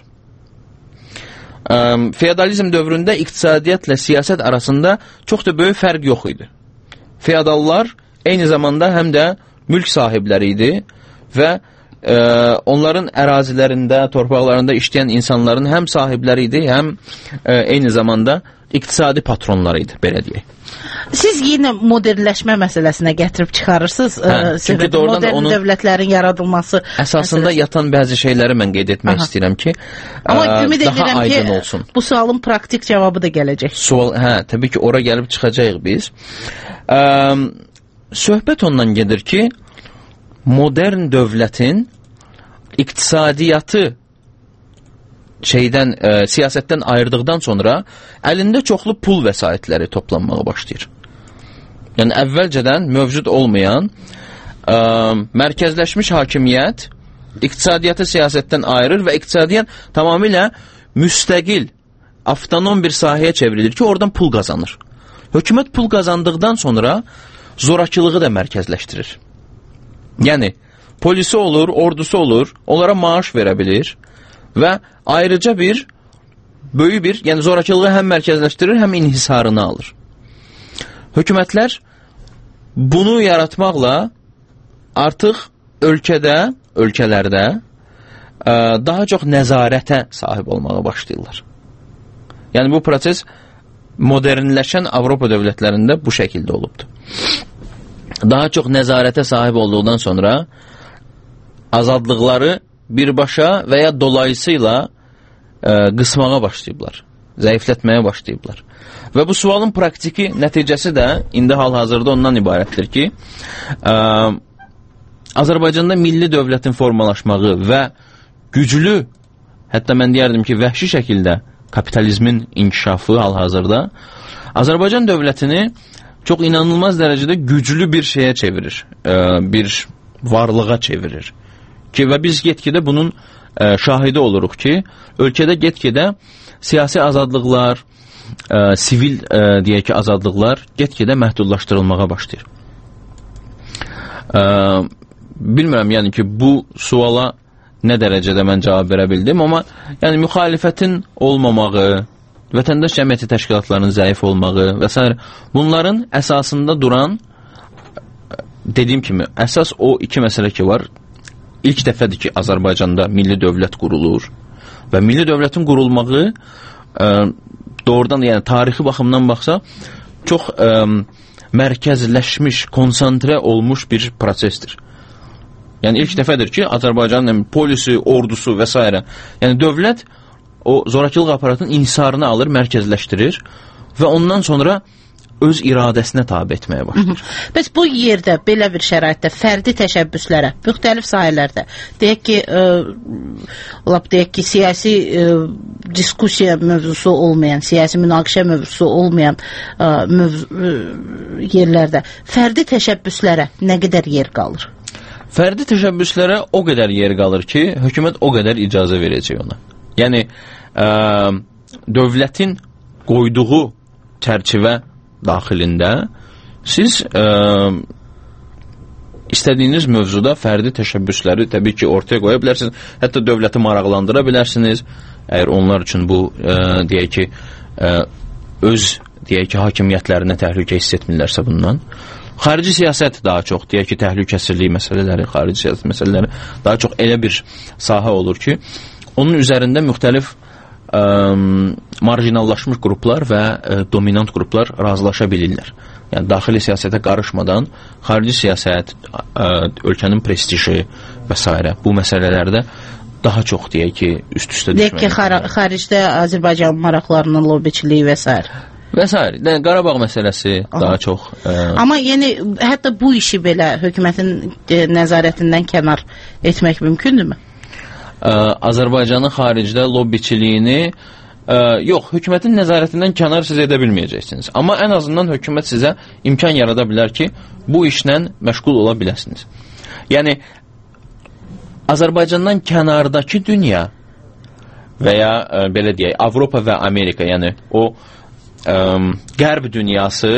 E, feodalizm dövründə iqtisadiyyatla siyasət arasında çox da böyük fərq yox idi. Feodallar eyni zamanda həm də mülk sahibləri idi və e, onların ərazilərində, torpaqlarında işləyən insanların həm sahibləri idi, həm e, eyni zamanda iqtisadi patronları idi, belə deyək. Siz yenə modernləşmə məsələsinə gətirib çıxarırsınız. Hə, çünki doğrudan modern onun dövlətlərin yaradılması əsasında məsələsi yatan bəzi şeyləri mən qeyd etmək Aha. istəyirəm ki, Amma ə, ümid daha edirəm aydın ki, olsun. Bu sualın praktik cavabı da gələcək. Sual, hə, təbii ki, ora gəlib çıxacağıq biz. Ə, söhbət ondan gedir ki, modern dövlətin iqtisadiyyatı şeydən, e, siyasətdən ayırdıqdan sonra əlində çoxlu pul vəsaitləri toplanmağa başlayır. Yəni əvvəlcədən mövcud olmayan e, mərkəzləşmiş hakimiyyət iqtisadiyyatı siyasətdən ayırır və iqtisadiyyat tamamilə müstəqil, avtonom bir sahəyə çevrilir ki, oradan pul qazanır. Hökumət pul qazandıqdan sonra zorakılığı da mərkəzləşdirir. Yəni polisi olur, ordusu olur, onlara maaş verə bilir və ayrıca bir, böyük bir, yəni zorakılığı həm mərkəzləşdirir, həm inhisarını alır. Hökumətlər bunu yaratmaqla artıq ölkədə, ölkələrdə ə, daha çox nəzarətə sahib olmağa başlayırlar. Yəni bu proses modernləşən Avropa dövlətlərində bu şəkildə olubdur. Daha çox nəzarətə sahib olduqdan sonra azadlıqları birbaşa və ya dolayısıyla ə, qısmağa başlayıblar, zəiflətməyə başlayıblar. Və bu sualın praktiki nəticəsi də indi hal-hazırda ondan ibarətdir ki, ə, Azərbaycanda milli dövlətin formalaşmağı və güclü, hətta mən deyərdim ki, vəhşi şəkildə kapitalizmin inkişafı hal-hazırda Azərbaycan dövlətini çox inanılmaz dərəcədə güclü bir şeyə çevirir, ə, bir varlığa çevirir. Ki, və biz get-gedə bunun ə, şahidi oluruq ki, ölkədə get-gedə siyasi azadlıqlar, ə, sivil ə, deyək ki, azadlıqlar get-gedə məhdudlaşdırılmağa başlayır. Ə, bilmirəm, yəni ki, bu suala nə dərəcədə mən cavab verə bildim, amma yəni müxalifətin olmamağı, vətəndaş cəmiyyəti təşkilatlarının zəif olmağı və s. bunların əsasında duran, dediyim kimi, əsas o iki məsələ ki var. İlk dəfədir ki, Azərbaycanda milli dövlət qurulur və milli dövlətin qurulmağı ə, doğrudan, yəni tarixi baxımdan baxsa, çox ə, mərkəzləşmiş, konsantrə olmuş bir prosesdir. Yəni ilk dəfədir ki, Azərbaycanın polisi, ordusu və s. Yəni dövlət o zorakılıq aparatının inhisarını alır, mərkəzləşdirir və ondan sonra öz iradəsinə tabi etməyə başlayır. Bəs bu yerdə, belə bir şəraitdə fərdi təşəbbüslərə, müxtəlif sahələrdə, deyək ki, ə, lap deyək ki, siyasi ə, diskusiya mövzusu olmayan, siyasi münaqişə mövzusu olmayan ə, mövzu, ə, yerlərdə fərdi təşəbbüslərə nə qədər yer qalır? Fərdi təşəbbüslərə o qədər yer qalır ki, hökumət o qədər icazə verəcək ona. Yəni, ə, dövlətin qoyduğu çərçivə daxilində siz ə, istədiyiniz mövzuda fərdi təşəbbüsləri təbii ki, ortaya qoya bilərsiniz. Hətta dövləti maraqlandıra bilərsiniz. Əgər onlar üçün bu, ə, deyək ki, ə, öz, deyək ki, hakimiyyətlərinə təhlükə hiss etmirlərsə bundan. Xarici siyasət daha çox, deyək ki, təhlükəsizlik məsələləri, xarici siyasət məsələləri daha çox elə bir sahə olur ki, onun üzərində müxtəlif ə, marjinallaşmış qruplar və ə, dominant qruplar razılaşa bilirlər. Yəni, daxili siyasətə qarışmadan, xarici siyasət, ə, ölkənin prestiji və s. bu məsələlərdə daha çox, deyək ki, üst-üstə düşməyə. Deyək ki, xar xaricdə Azərbaycan maraqlarının lobiçiliyi və s. Və s. Qarabağ məsələsi Aha. daha çox. Ə... Amma yəni, hətta bu işi belə hökumətin e, nəzarətindən kənar etmək mümkündürmü? Ə, Azərbaycanın xaricdə lobiçiliyini Ə, yox, hökumətin nəzarətindən kənar siz edə bilməyəcəksiniz. Amma ən azından hökumət sizə imkan yarada bilər ki, bu işlə məşğul ola biləsiniz. Yəni, Azərbaycandan kənardakı dünya və ya ə, belə deyək, Avropa və Amerika, yəni o ə, qərb dünyası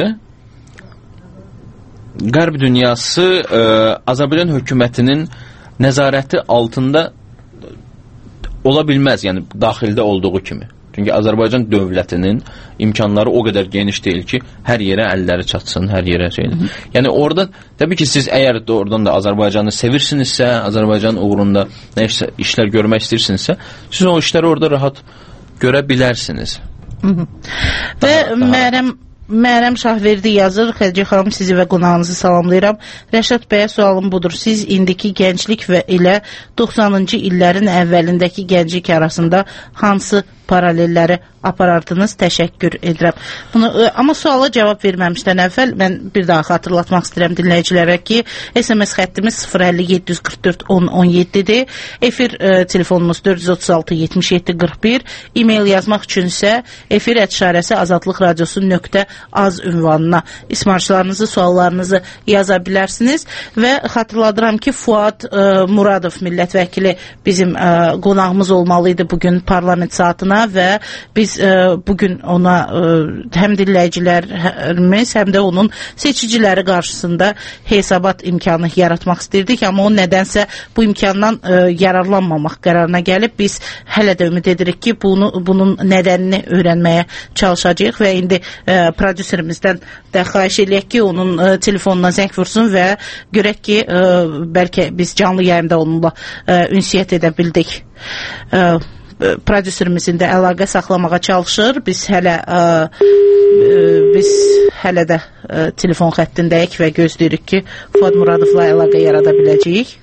qərb dünyası ə, Azərbaycan hökumətinin nəzarəti altında ola bilməz, yəni daxildə olduğu kimi. Çünki Azərbaycan dövlətinin imkanları o qədər geniş deyil ki, hər yerə əlləri çatsın, hər yerə şeydir. Yəni orada, təbii ki, siz əgər oradan da Azərbaycanı sevirsinizsə, Azərbaycan uğrunda nə işsə, işlər görmək istəyirsinizsə, siz o işləri orada rahat görə bilərsiniz. Hı -hı. Və Mərəm Mərəm Şahverdi yazır, Xədicə xanım, sizi və qonağınızı salamlayıram. Rəşad bəyə sualım budur. Siz indiki gənclik və ilə doxsanıncı illərin əvvəlindəki gənclik arasında hansı paralelləri aparardınız? Təşəkkür edirəm. Bunu, amma suala cavab verməmişdən əvvəl mən bir daha xatırlatmaq istəyirəm dinləyicilərə ki, S M S xəttimiz sıfır əlli yeddi yüz qırx dörd on on yeddidir. Efir e, telefonumuz dörd yüz otuz altı yetmiş yeddi qırx bir. E-mail yazmaq üçün isə efir ətşarəsi azadlıq radiosu nöqtə az ünvanına ismarçılarınızı, suallarınızı yaza bilərsiniz. Və xatırladıram ki, Fuad e, Muradov millət-vəkili bizim e, qonağımız olmalıydı bugün parlament saatına və biz e, bugün ona e, həm dinləyicilərimiz, həm də onun seçiciləri qarşısında hesabat imkanı yaratmaq istirdik, amma o nədənsə bu imkandan e, yararlanmamaq qərarına gəlib. Biz hələ də ümid edirik ki, bunu, bunun nədənini öyrənməyə çalışacağıq və indi e, prodüserimizdən də xahiş eləyək ki, onun e, telefonuna zəng vursun və görək ki, e, bəlkə biz canlı yayımda onunla e, ünsiyyət edə bildik. E, prodüserimizin də əlaqə saxlamağa çalışır. Biz hələ ə, ə, biz hələ də ə, telefon xəttindəyik və gözləyirik ki, Fuad Muradovla əlaqə yarada biləcəyik.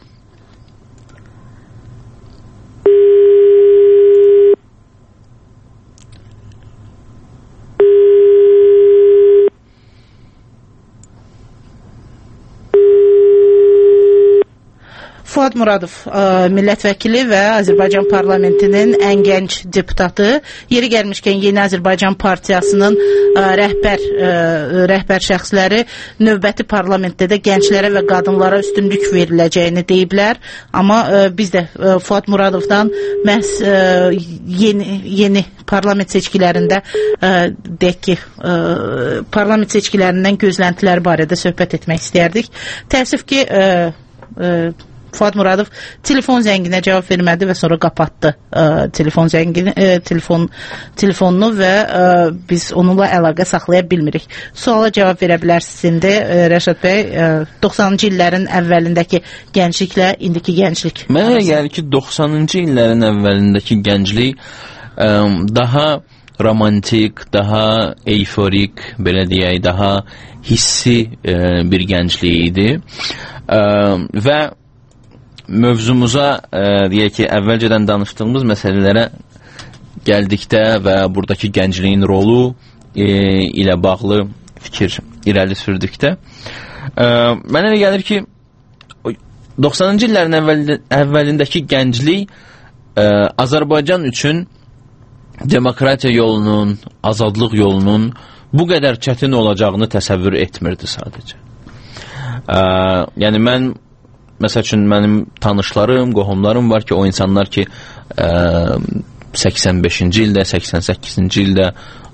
Fuad Muradov, ə, millət-vəkili və Azərbaycan parlamentinin ən gənc deputatı, yeri gəlmişkən Yeni Azərbaycan Partiyasının ə, rəhbər ə, rəhbər şəxsləri növbəti parlamentdə də gənclərə və qadınlara üstünlük veriləcəyini deyiblər. Amma ə, biz də ə, Fuad Muradovdan məhz ə, yeni, yeni parlament seçkilərində ə, deyək ki, ə, parlament seçkilərindən gözləntilər barədə söhbət etmək istəyərdik. Təəssüf ki, ə, ə, Fuad Muradov telefon zənginə cavab vermədi və sonra qapatdı ə, telefon zəngini, ə, telefon, telefonunu və ə, biz onunla əlaqə saxlaya bilmirik. Suala cavab verə bilərsiniz indi ə, Rəşad bəy, ə, doxsanıncı illərin əvvəlindəki gəncliklə indiki gənclik. Mənə gəlir ki, doxsanıncı illərin əvvəlindəki gənclik ə, daha romantik, daha eyforik, belə deyək, daha hissi ə, bir gənclik idi ə, və mövzumuza, ə, deyək ki, əvvəlcədən danışdığımız məsələlərə gəldikdə və buradakı gəncliyin rolu e, ilə bağlı fikir irəli sürdükdə ə, mənə elə gəlir ki, doxsanıncı illərin əvvəl, əvvəlindəki gənclik ə, Azərbaycan üçün demokratiya yolunun, azadlıq yolunun bu qədər çətin olacağını təsəvvür etmirdi sadəcə. Ə, yəni mən məsəl üçün mənim tanışlarım, qohumlarım var ki, o insanlar ki ə, səksən beşinci ildə, səksən səkkizinci ildə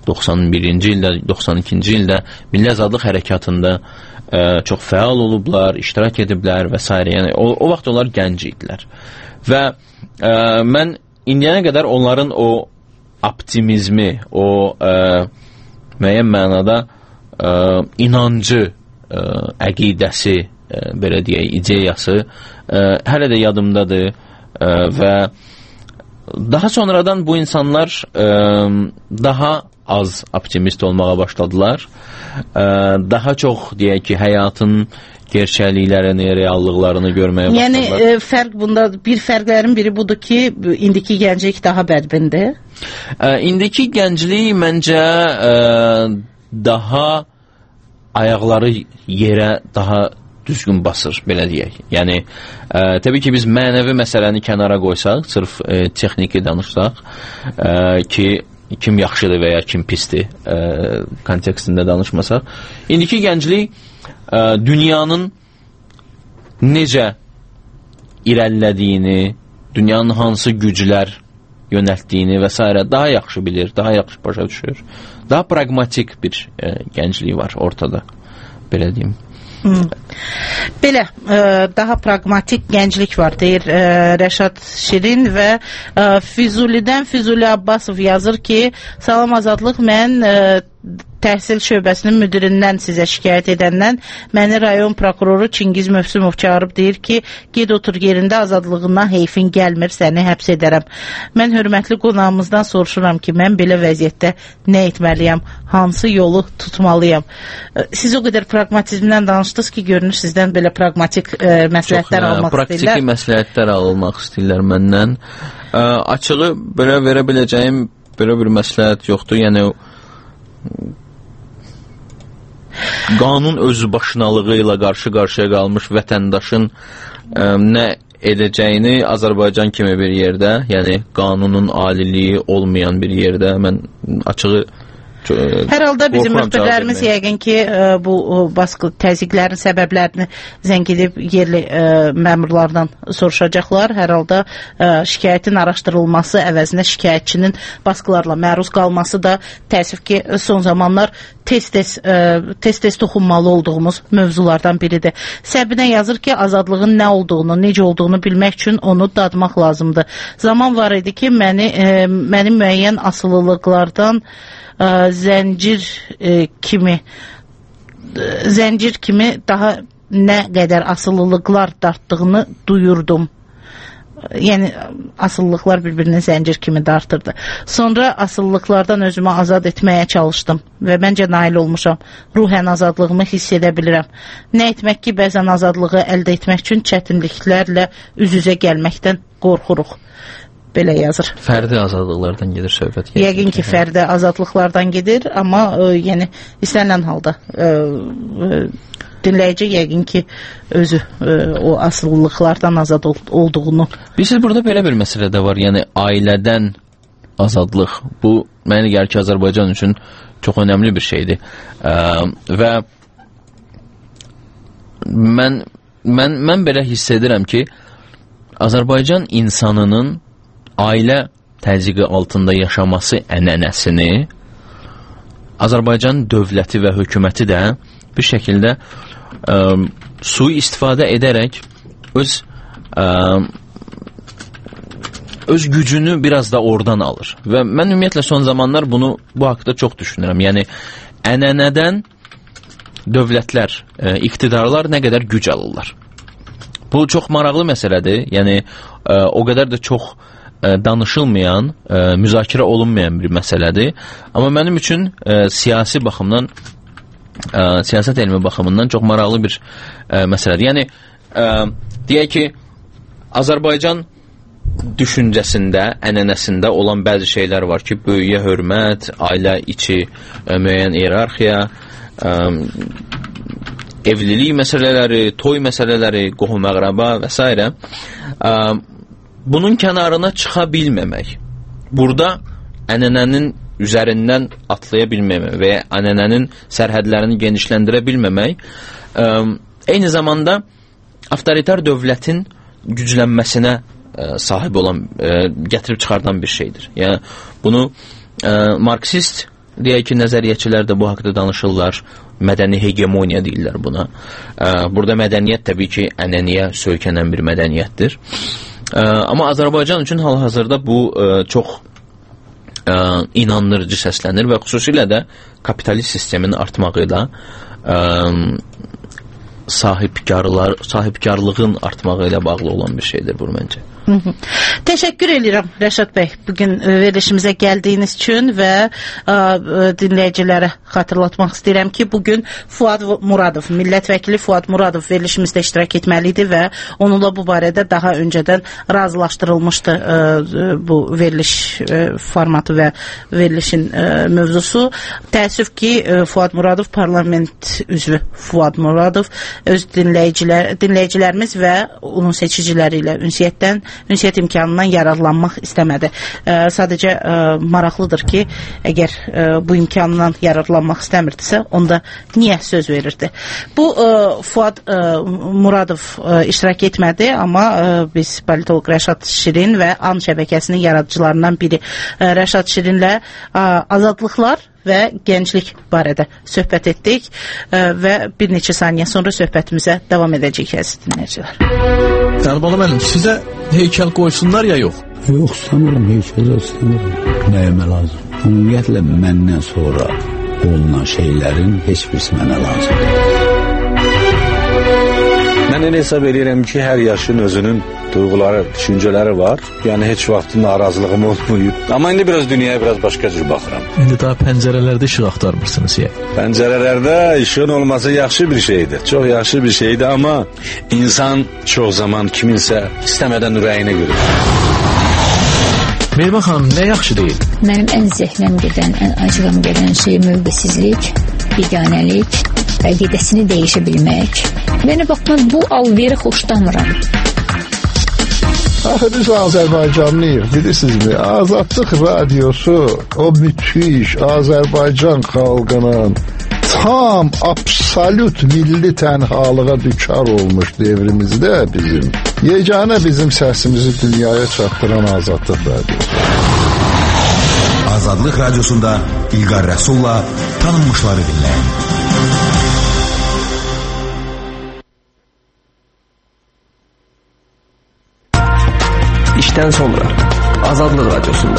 doxsan birinci ildə, doxsan ikinci ildə Milli Azadlıq Hərəkatında ə, çox fəal olublar, iştirak ediblər və s. Yəni, o, o vaxt onlar gənc idilər. Və ə, mən indiyənə qədər onların o optimizmi, o ə, müəyyən mənada ə, inancı, ə, əqidəsi, ə, belə deyək, ideyası ə, hələ də yadımdadır ə, və daha sonradan bu insanlar ə, daha az optimist olmağa başladılar. Ə, daha çox, deyək ki, həyatın gerçəkliklərini, reallıqlarını görməyə başladılar. Yəni, e, fərq bunda, bir fərqlərin biri budur ki, indiki gənclik daha bədbindir. Ə, indiki gənclik məncə ə, daha ayaqları yerə daha düzgün basır, belə deyək. Yəni, ə, təbii ki, biz mənəvi məsələni kənara qoysaq, sırf ə, texniki danışsaq, ə, ki, kim yaxşıdır və ya kim pisdir ə, kontekstində danışmasaq, indiki gənclik ə, dünyanın necə irəlilədiyini, dünyanın hansı güclər yönəltdiyini və s. daha yaxşı bilir, daha yaxşı başa düşür. Daha pragmatik bir ə, gənclik var ortada, belə deyim. Hmm. Belə, ə, daha pragmatik gənclik var, deyir ə, Rəşad Şirin və ə, Füzulidən Füzuli Abbasov yazır ki, salam Azadlıq, mən ə, təhsil şöbəsinin müdirindən sizə şikayət edəndən məni rayon prokuroru Çingiz Mövsümov çağırıb deyir ki, ged otur yerində, azadlığına heyfin gəlmir, səni həbs edərəm. Mən hörmətli qonağımızdan soruşuram ki, mən belə vəziyyətdə nə etməliyəm, hansı yolu tutmalıyam? Siz o qədər pragmatizmdən danışdınız ki, görünür sizdən belə pragmatik ə, məsləhətlər Çox, almaq praktiki istəyirlər. Praktiki məsləhətlər almaq istəyirlər məndən. Ə, açığı belə verə biləcəyim belə bir məsləhət yoxdur. Yəni, qanun özbaşınalığı ilə qarşı-qarşıya qalmış vətəndaşın ə, nə edəcəyini Azərbaycan kimi bir yerdə, yəni qanunun aliliyi olmayan bir yerdə mən açığı Hər halda bizim müxbirlərimiz yəqin ki, bu baskı təzyiqlərin səbəblərini zəng edib yerli ə, məmurlardan soruşacaqlar. Hər halda ə, şikayətin araşdırılması əvəzinə şikayətçinin baskılarla məruz qalması da təəssüf ki, son zamanlar tez-tez tez-tez toxunmalı olduğumuz mövzulardan biridir. Səbinə yazır ki, azadlığın nə olduğunu, necə olduğunu bilmək üçün onu dadmaq lazımdır. Zaman var idi ki, məni, ə, mənim müəyyən asılılıqlardan Ə, zəncir ə, kimi ə, zəncir kimi daha nə qədər asılılıqlar dartdığını duyurdum. Yəni asılılıqlar bir-birini zəncir kimi dartırdı. Sonra asılılıqlardan özümü azad etməyə çalışdım və məncə nail olmuşam. Ruhən azadlığımı hiss edə bilirəm. Nə etmək ki, bəzən azadlığı əldə etmək üçün çətinliklərlə üz-üzə gəlməkdən qorxuruq. Belə yazır. Fərdi azadlıqlardan gedir söhbət. Yəqin ki, fərdi azadlıqlardan gedir, amma ə, yəni istənilən halda ə, ə, dinləyici yəqin ki, özü ə, o asılılıqlardan azad ol olduğunu. Bilirsiniz, burada belə bir məsələ də var, yəni ailədən azadlıq. Bu, mənə gəlir ki, Azərbaycan üçün çox önəmli bir şeydir. Ə, və mən, mən, mən belə hiss edirəm ki, Azərbaycan insanının ailə təzyiqi altında yaşaması ənənəsini Azərbaycan dövləti və hökuməti də bir şəkildə ə, sui istifadə edərək öz ə, öz gücünü biraz da oradan alır. Və mən ümumiyyətlə son zamanlar bunu bu haqda çox düşünürəm. Yəni ənənədən dövlətlər, ə, iqtidarlar nə qədər güc alırlar. Bu çox maraqlı məsələdir. Yəni ə, o qədər də çox danışılmayan, ə, müzakirə olunmayan bir məsələdir. Amma mənim üçün ə, siyasi baxımdan, ə, siyasət elmi baxımından çox maraqlı bir ə, məsələdir. Yəni, ə, deyək ki, Azərbaycan düşüncəsində, ənənəsində olan bəzi şeylər var ki, böyüyə hörmət, ailə içi ə, müəyyən iyerarxiya, ə, evlilik məsələləri, toy məsələləri, qohum-əqrəba və s. Ə, bunun kənarına çıxa bilməmək, burada ənənənin üzərindən atlaya bilməmək və ya ənənənin sərhədlərini genişləndirə bilməmək, ə, eyni zamanda avtoritar dövlətin güclənməsinə ə, sahib olan, ə, gətirib çıxardan bir şeydir. Yəni, bunu ə, marksist deyək ki, nəzəriyyəçilər də bu haqda danışırlar. Mədəni hegemoniya deyirlər buna. Burada mədəniyyət təbii ki, ənənəyə söykənən bir mədəniyyətdir. Amma Azərbaycan üçün hal-hazırda bu çox inandırıcı səslənir və xüsusilə də kapitalist sistemin artmağıyla sahibkarlar, sahibkarlığın artmağı ilə bağlı olan bir şeydir bu məncə. Hı -hı. Təşəkkür edirəm Rəşad bəy bugün verilişimizə gəldiyiniz üçün və ə, dinləyicilərə xatırlatmaq istəyirəm ki, bugün Fuad Muradov, millət vəkili Fuad Muradov verilişimizdə iştirak etməli idi və onunla bu barədə daha öncədən razılaşdırılmışdı ə, bu veriliş ə, formatı və verilişin ə, mövzusu. Təəssüf ki, ə, Fuad Muradov parlament üzvü Fuad Muradov öz dinləyicilər, dinləyicilərimiz və onun seçiciləri ilə ünsiyyətdən ünsiyyət imkanından yararlanmaq istəmədi. Ə, sadəcə ə, maraqlıdır ki, əgər ə, bu imkandan yararlanmaq istəmirdisə, onda niyə söz verirdi? Bu ə, Fuad ə, Muradov ə, iştirak etmədi, amma ə, biz politolog Rəşad Şirin və An şəbəkəsinin yaradıcılarından biri ə, Rəşad Şirinlə ə, azadlıqlar və gənclik barədə söhbət etdik ə, və bir neçə saniyə sonra söhbətimizə davam edəcəyik əziz dinləyicilər. Əlbəttə müəllim, sizə heykəl qoysunlar ya yox? Yox, istəmirəm, heykəl istəmirəm. Nəyimə lazım? Ümumiyyətlə məndən sonra olunan şeylərin heç birisi mənə lazımdır. Mən elə hesab edirəm ki, hər yaşın özünün duyğuları, düşüncələri var. Yəni heç vaxt narazılığım olmayıb. Amma indi biraz dünyaya biraz başqa cür baxıram. İndi daha pəncərələrdə işıq axtarmırsınız ya. Pəncərələrdə işığın olması yaxşı bir şeydir. Çox yaxşı bir şeydir, amma insan çox zaman kiminsə istəmədən ürəyinə görür. Mehriban xanım, nə yaxşı deyil? Mənim ən zəhləm gedən, ən acığım gedən şey mövqesizlik, biganəlik, əqidəsini dəyişə bilmək. Mənə bax, mən bu alveri xoşlamıram. Axı biz Azərbaycanlıyıq, bilirsinizmi? Azadlıq radiosu o müthiş Azərbaycan xalqının tam absolut milli tənhalığa düçar olmuş devrimizdə bizim yeganə bizim səsimizi dünyaya çatdıran Azadlıq radiosu. Azadlıq radiosunda İlqar Rəsulla tanınmışları dinləyin. İşdən sonra Azadlıq radiosunda.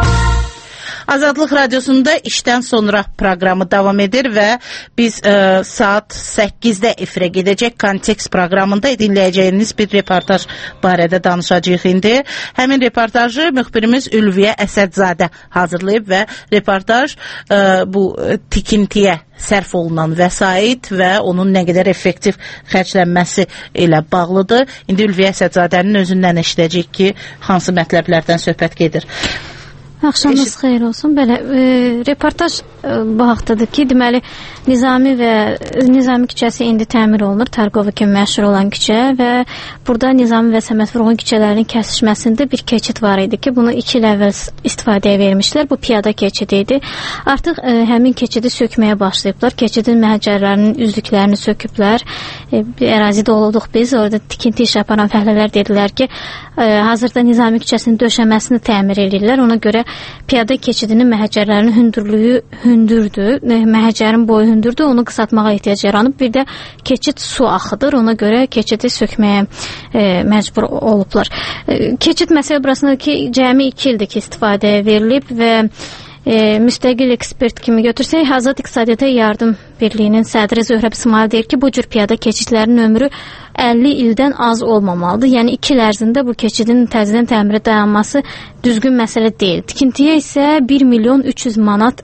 Azadlıq radiosunda işdən sonra proqramı davam edir və biz ə, saat səkkizdə efirə gedəcək Kontekst proqramında dinləyəcəyiniz bir reportaj barədə danışacağıq indi. Həmin reportajı müxbirimiz Ülviyə Əsədzadə hazırlayıb və reportaj ə, bu tikintiyə sərf olunan vəsait və onun nə qədər effektiv xərclənməsi ilə bağlıdır. İndi Ülviyə Əsədzadənin özündən eşidəcək ki, hansı mətləblərdən söhbət gedir. Axşamınız xeyir olsun. Belə e, reportaj e, bu haqdadır ki, deməli Nizami və Nizami küçəsi indi təmir olunur. Targova kimi məşhur olan küçə və burada Nizami və Səməd Vurğun küçələrinin kəsişməsində bir keçid var idi ki, bunu iki il əvvəl istifadəyə vermişlər. Bu piyada keçidi idi. Artıq e, həmin keçidi sökməyə başlayıblar. Keçidin məhəccərlərinin üzlüklərini söküblər. E, ərazidə olduq biz. Orada tikinti iş yapan fəhlələr dedilər ki, e, hazırda Nizami küçəsinin döşəməsini təmir edirlər. Ona görə piyada keçidinin məhəccərlərinin hündürlüyü hündürdür. Məhəccərin boyu hündürdür. Onu qısaltmağa ehtiyac yaranıb. Bir də keçid su axıdır. Ona görə keçidi sökməyə e, məcbur olublar. E, keçid məsələ burasında ki, cəmi iki ildir ki, istifadəyə verilib və e, müstəqil ekspert kimi götürsək, Azad İqtisadiyyata Yardım Birliyinin sədri Zöhrəb İsmail deyir ki, bu cür piyada keçidlərin ömrü əlli ildən az olmamalıdır. Yəni iki il ərzində bu keçidin təzədən təmirə dayanması düzgün məsələ deyil. Tikintiyə isə bir milyon üç yüz manat,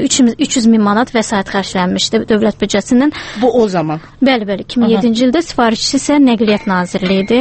üç yüz min manat vəsait xərclənmişdi dövlət büdcəsindən. Bu o zaman. Bəli, bəli. iki min yeddinci ildə sifarişçisi isə Nəqliyyat Nazirliyi idi.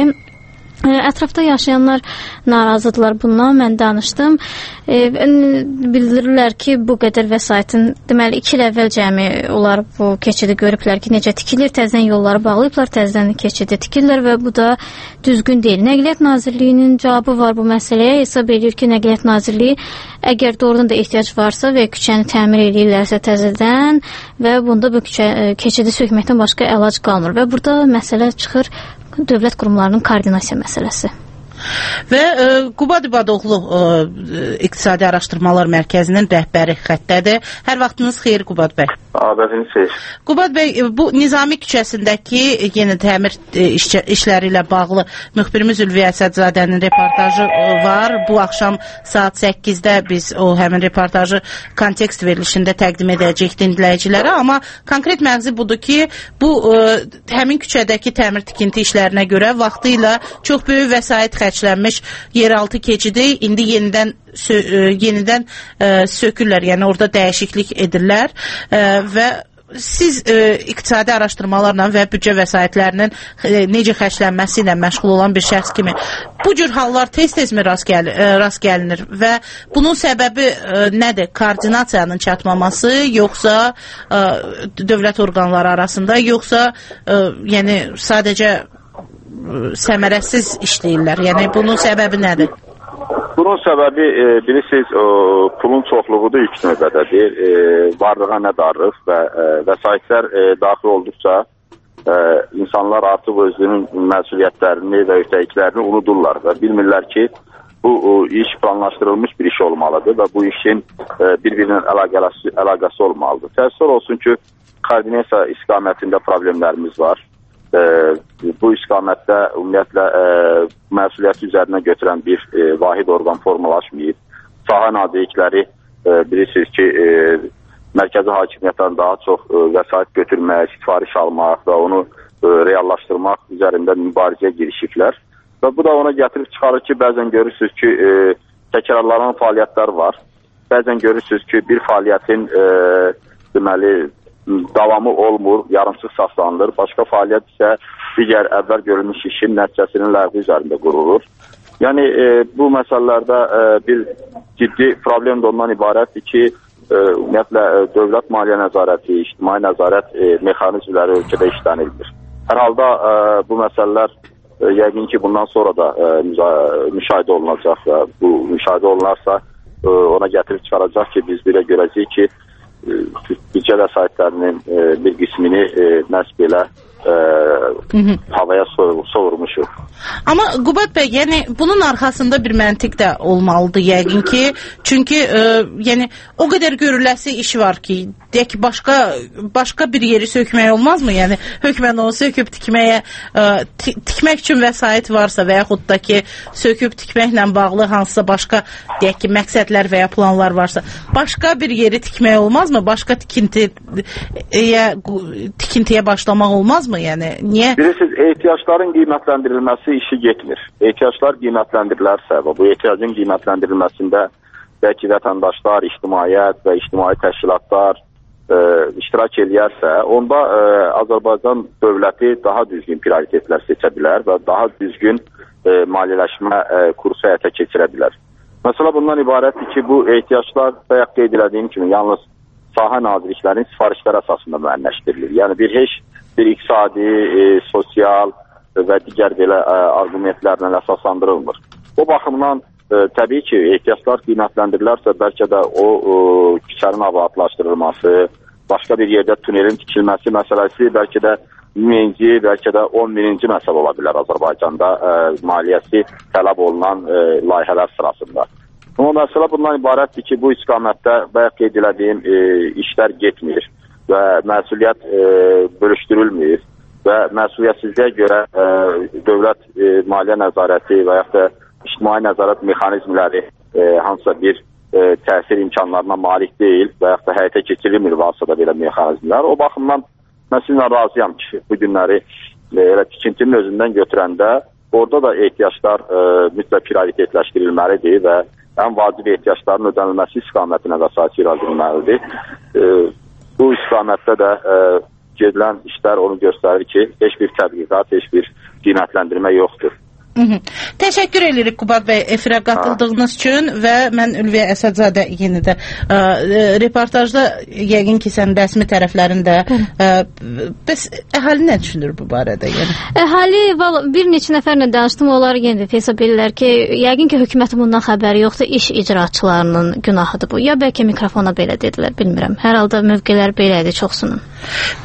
Ətrafda yaşayanlar narazıdırlar bundan, mən danışdım. E, bildirirlər ki, bu qədər vəsaitin, deməli iki il əvvəl cəmi onlar bu keçidi görüblər ki, necə tikilir, təzədən yolları bağlayıblar, təzədən keçidi tikirlər və bu da düzgün deyil. Nəqliyyat Nazirliyinin cavabı var bu məsələyə. Hesab edir ki, Nəqliyyat Nazirliyi əgər doğrudan da ehtiyac varsa və küçəni təmir edirlərsə təzədən və bunda bu küçə, keçidi sökməkdən başqa əlac qalmır və burada məsələ çıxır dövlət qurumlarının koordinasiya məsələsi. Və ə, Qubad İbadoğlu ə, İqtisadi Araşdırmalar Mərkəzinin rəhbəri xəttədir. Hər vaxtınız xeyir Qubad bəy. Adətiniz xeyir. Qubad bəy, bu Nizami küçəsindəki yeni təmir iş, işləri ilə bağlı müxbirimiz Ülviyə Əsədzadənin reportajı var. Bu axşam saat səkkizdə biz o həmin reportajı kontekst verilişində təqdim edəcək dinləyicilərə, amma konkret məğzi budur ki, bu ə, həmin küçədəki təmir tikinti işlərinə görə vaxtı ilə çox böyük vəsait xərclənmiş yeraltı keçidi indi yenidən sö yenidən ə, sökürlər, yəni orada dəyişiklik edirlər ə, və siz ə, iqtisadi araşdırmalarla və büdcə vəsaitlərinin ə, necə xərclənməsi ilə məşğul olan bir şəxs kimi bu cür hallar tez-tezmi rast, gəl ə, rast gəlinir və bunun səbəbi ə, nədir? Koordinasiyanın çatmaması, yoxsa ə, dövlət orqanları arasında, yoxsa ə, yəni sadəcə ə, səmərəsiz işləyirlər? Yəni bunun səbəbi nədir? Bunun səbəbi e, bilirsiniz, o, pulun çoxluğudur ilk növbədədir. E, varlığa nədarlıq və e, vəsaitlər e, daxil olduqca e, insanlar artıq özünün məsuliyyətlərini və öhdəliklərini unudurlar və bilmirlər ki, bu o, iş planlaşdırılmış bir iş olmalıdır və bu işin e, bir-birinin əlaqəsi, əlaqəsi olmalıdır. Təəssüf olsun ki, koordinasiya istiqamətində problemlərimiz var. E, bu istiqamətdə ümumiyyətlə e, məsuliyyəti üzərinə götürən bir e, vahid orqan formalaşmayıb. Sahə nazirlikləri e, bilirsiniz ki, e, mərkəzi hakimiyyətdən daha çox e, vəsait götürmək, sifariş almaq və onu e, reallaşdırmaq üzərində mübarizəyə girişiblər. Və bu da ona gətirib çıxarır ki, bəzən görürsünüz ki, e, təkrarlanan fəaliyyətlər var. Bəzən görürsünüz ki, bir fəaliyyətin e, deməli, davamı olmur, yarımsız saxlanılır. Başqa fəaliyyət isə digər əvvəl görülmüş işin nəticəsinin ləğvi üzərində qurulur. Yəni, e, bu məsələlərdə e, bir ciddi problem də ondan ibarətdir ki, e, ümumiyyətlə, e, dövlət maliyyə nəzarəti, ictimai nəzarət e, mexanizmləri ölkədə işlənilmir. Hər halda e, bu məsələlər e, yəqin ki, bundan sonra da e, müşahidə olunacaq və bu müşahidə olunarsa e, ona gətirib çıxaracaq ki, biz belə görəcəyik ki, büdcə vəsaitlərinin e, bir qismini e, məhz belə e, havaya sovurmuşuq. Amma Qubad bəy, yəni bunun arxasında bir məntiq də olmalıdır yəqin ki, çünki e, yəni o qədər görüləsi iş var ki, deyək ki, başqa başqa bir yeri sökmək olmazmı? Yəni hökmən onu söküb tikməyə e, tikmək üçün vəsait varsa və yaxud da ki, söküb tikməklə bağlı hansısa başqa deyək ki, məqsədlər və ya planlar varsa, başqa bir yeri tikmək olmazmı? Başqa tikintiyə tikintiyə başlamaq olmazmı? Yəni niyə? Bilirsiniz, ehtiyacların qiymətləndirilməsi işi getmir. Ehtiyaclar qiymətləndirilərsə və bu ehtiyacın qiymətləndirilməsində bəlkə vətəndaşlar, ictimaiyyət və ictimai təşkilatlar e, iştirak edərsə, onda e, Azərbaycan dövləti daha düzgün prioritetlər seçə bilər və daha düzgün e, maliyyələşmə e, kursu həyata keçirə bilər. Məsələ bundan ibarətdir ki, bu ehtiyaclar bayaq qeyd elədiyim kimi yalnız sahə nazirliklərinin sifarişlər əsasında müəyyənləşdirilir. Yəni bir heç bir iqtisadi, e, sosial və digər belə ə, argumentlərlə əsaslandırılmır. O baxımdan ə, təbii ki, ehtiyaclar qiymətləndirilərsə, bəlkə də o ə, küçənin abadlaşdırılması, başqa bir yerdə tunelin tikilməsi məsələsi bəlkə də birinci, bəlkə də on birinci məsələ ola bilər Azərbaycanda ə, maliyyəsi tələb olunan ə, layihələr sırasında. Amma məsələ bundan ibarətdir ki, bu istiqamətdə bayaq qeyd elədiyim ə, işlər getmir və məsuliyyət ə, bölüşdürülmür. Və məsuliyyətsizliyə görə ə, dövlət ə, maliyyə nəzarəti və yaxud da ictimai nəzarət mexanizmləri ə, hansısa bir ə, təsir imkanlarına malik deyil və yaxud da həyata keçirilmir varsa da belə mexanizmlər. O baxımdan mən sizinlə razıyam ki, bu günləri ə, elə tikintinin özündən götürəndə orada da ehtiyaclar ə, mütləq prioritetləşdirilməlidir və ən vacib ehtiyacların ödənilməsi istiqamətinə vəsait iradilməlidir. Ə, bu istiqamətdə də ə, gedilən işlər onu göstərir ki, heç bir tədqiqat, heç bir qiymətləndirmə yoxdur. Hı -hı. Təşəkkür edirik Qubad bəy efirə qatıldığınız ha. üçün və mən Ülviyə Əsədzadə yenə də ə, reportajda yəqin ki, sən rəsmi tərəflərində ə, bəs əhali nə düşünür bu barədə? Yəni? Əhali bir neçə nəfərlə danışdım, onlar yenə də hesab edirlər ki, yəqin ki, hökumətin bundan xəbəri yoxdur, iş icraçılarının günahıdır bu. Ya bəlkə mikrofona belə dedilər, bilmirəm. Hər halda mövqelər belədir çoxsunun. Belə.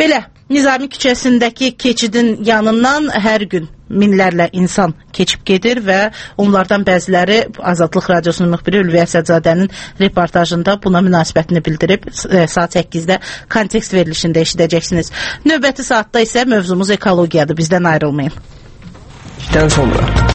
Nizami küçəsindəki keçidin yanından hər gün minlərlə insan keçib gedir və onlardan bəziləri Azadlıq Radiosunun müxbiri Ülviyə Səccadənin reportajında buna münasibətini bildirib. Saat səkkizdə kontekst verilişində eşidəcəksiniz. Növbəti saatda isə mövzumuz ekologiyadır. Bizdən ayrılmayın. İşdən sonra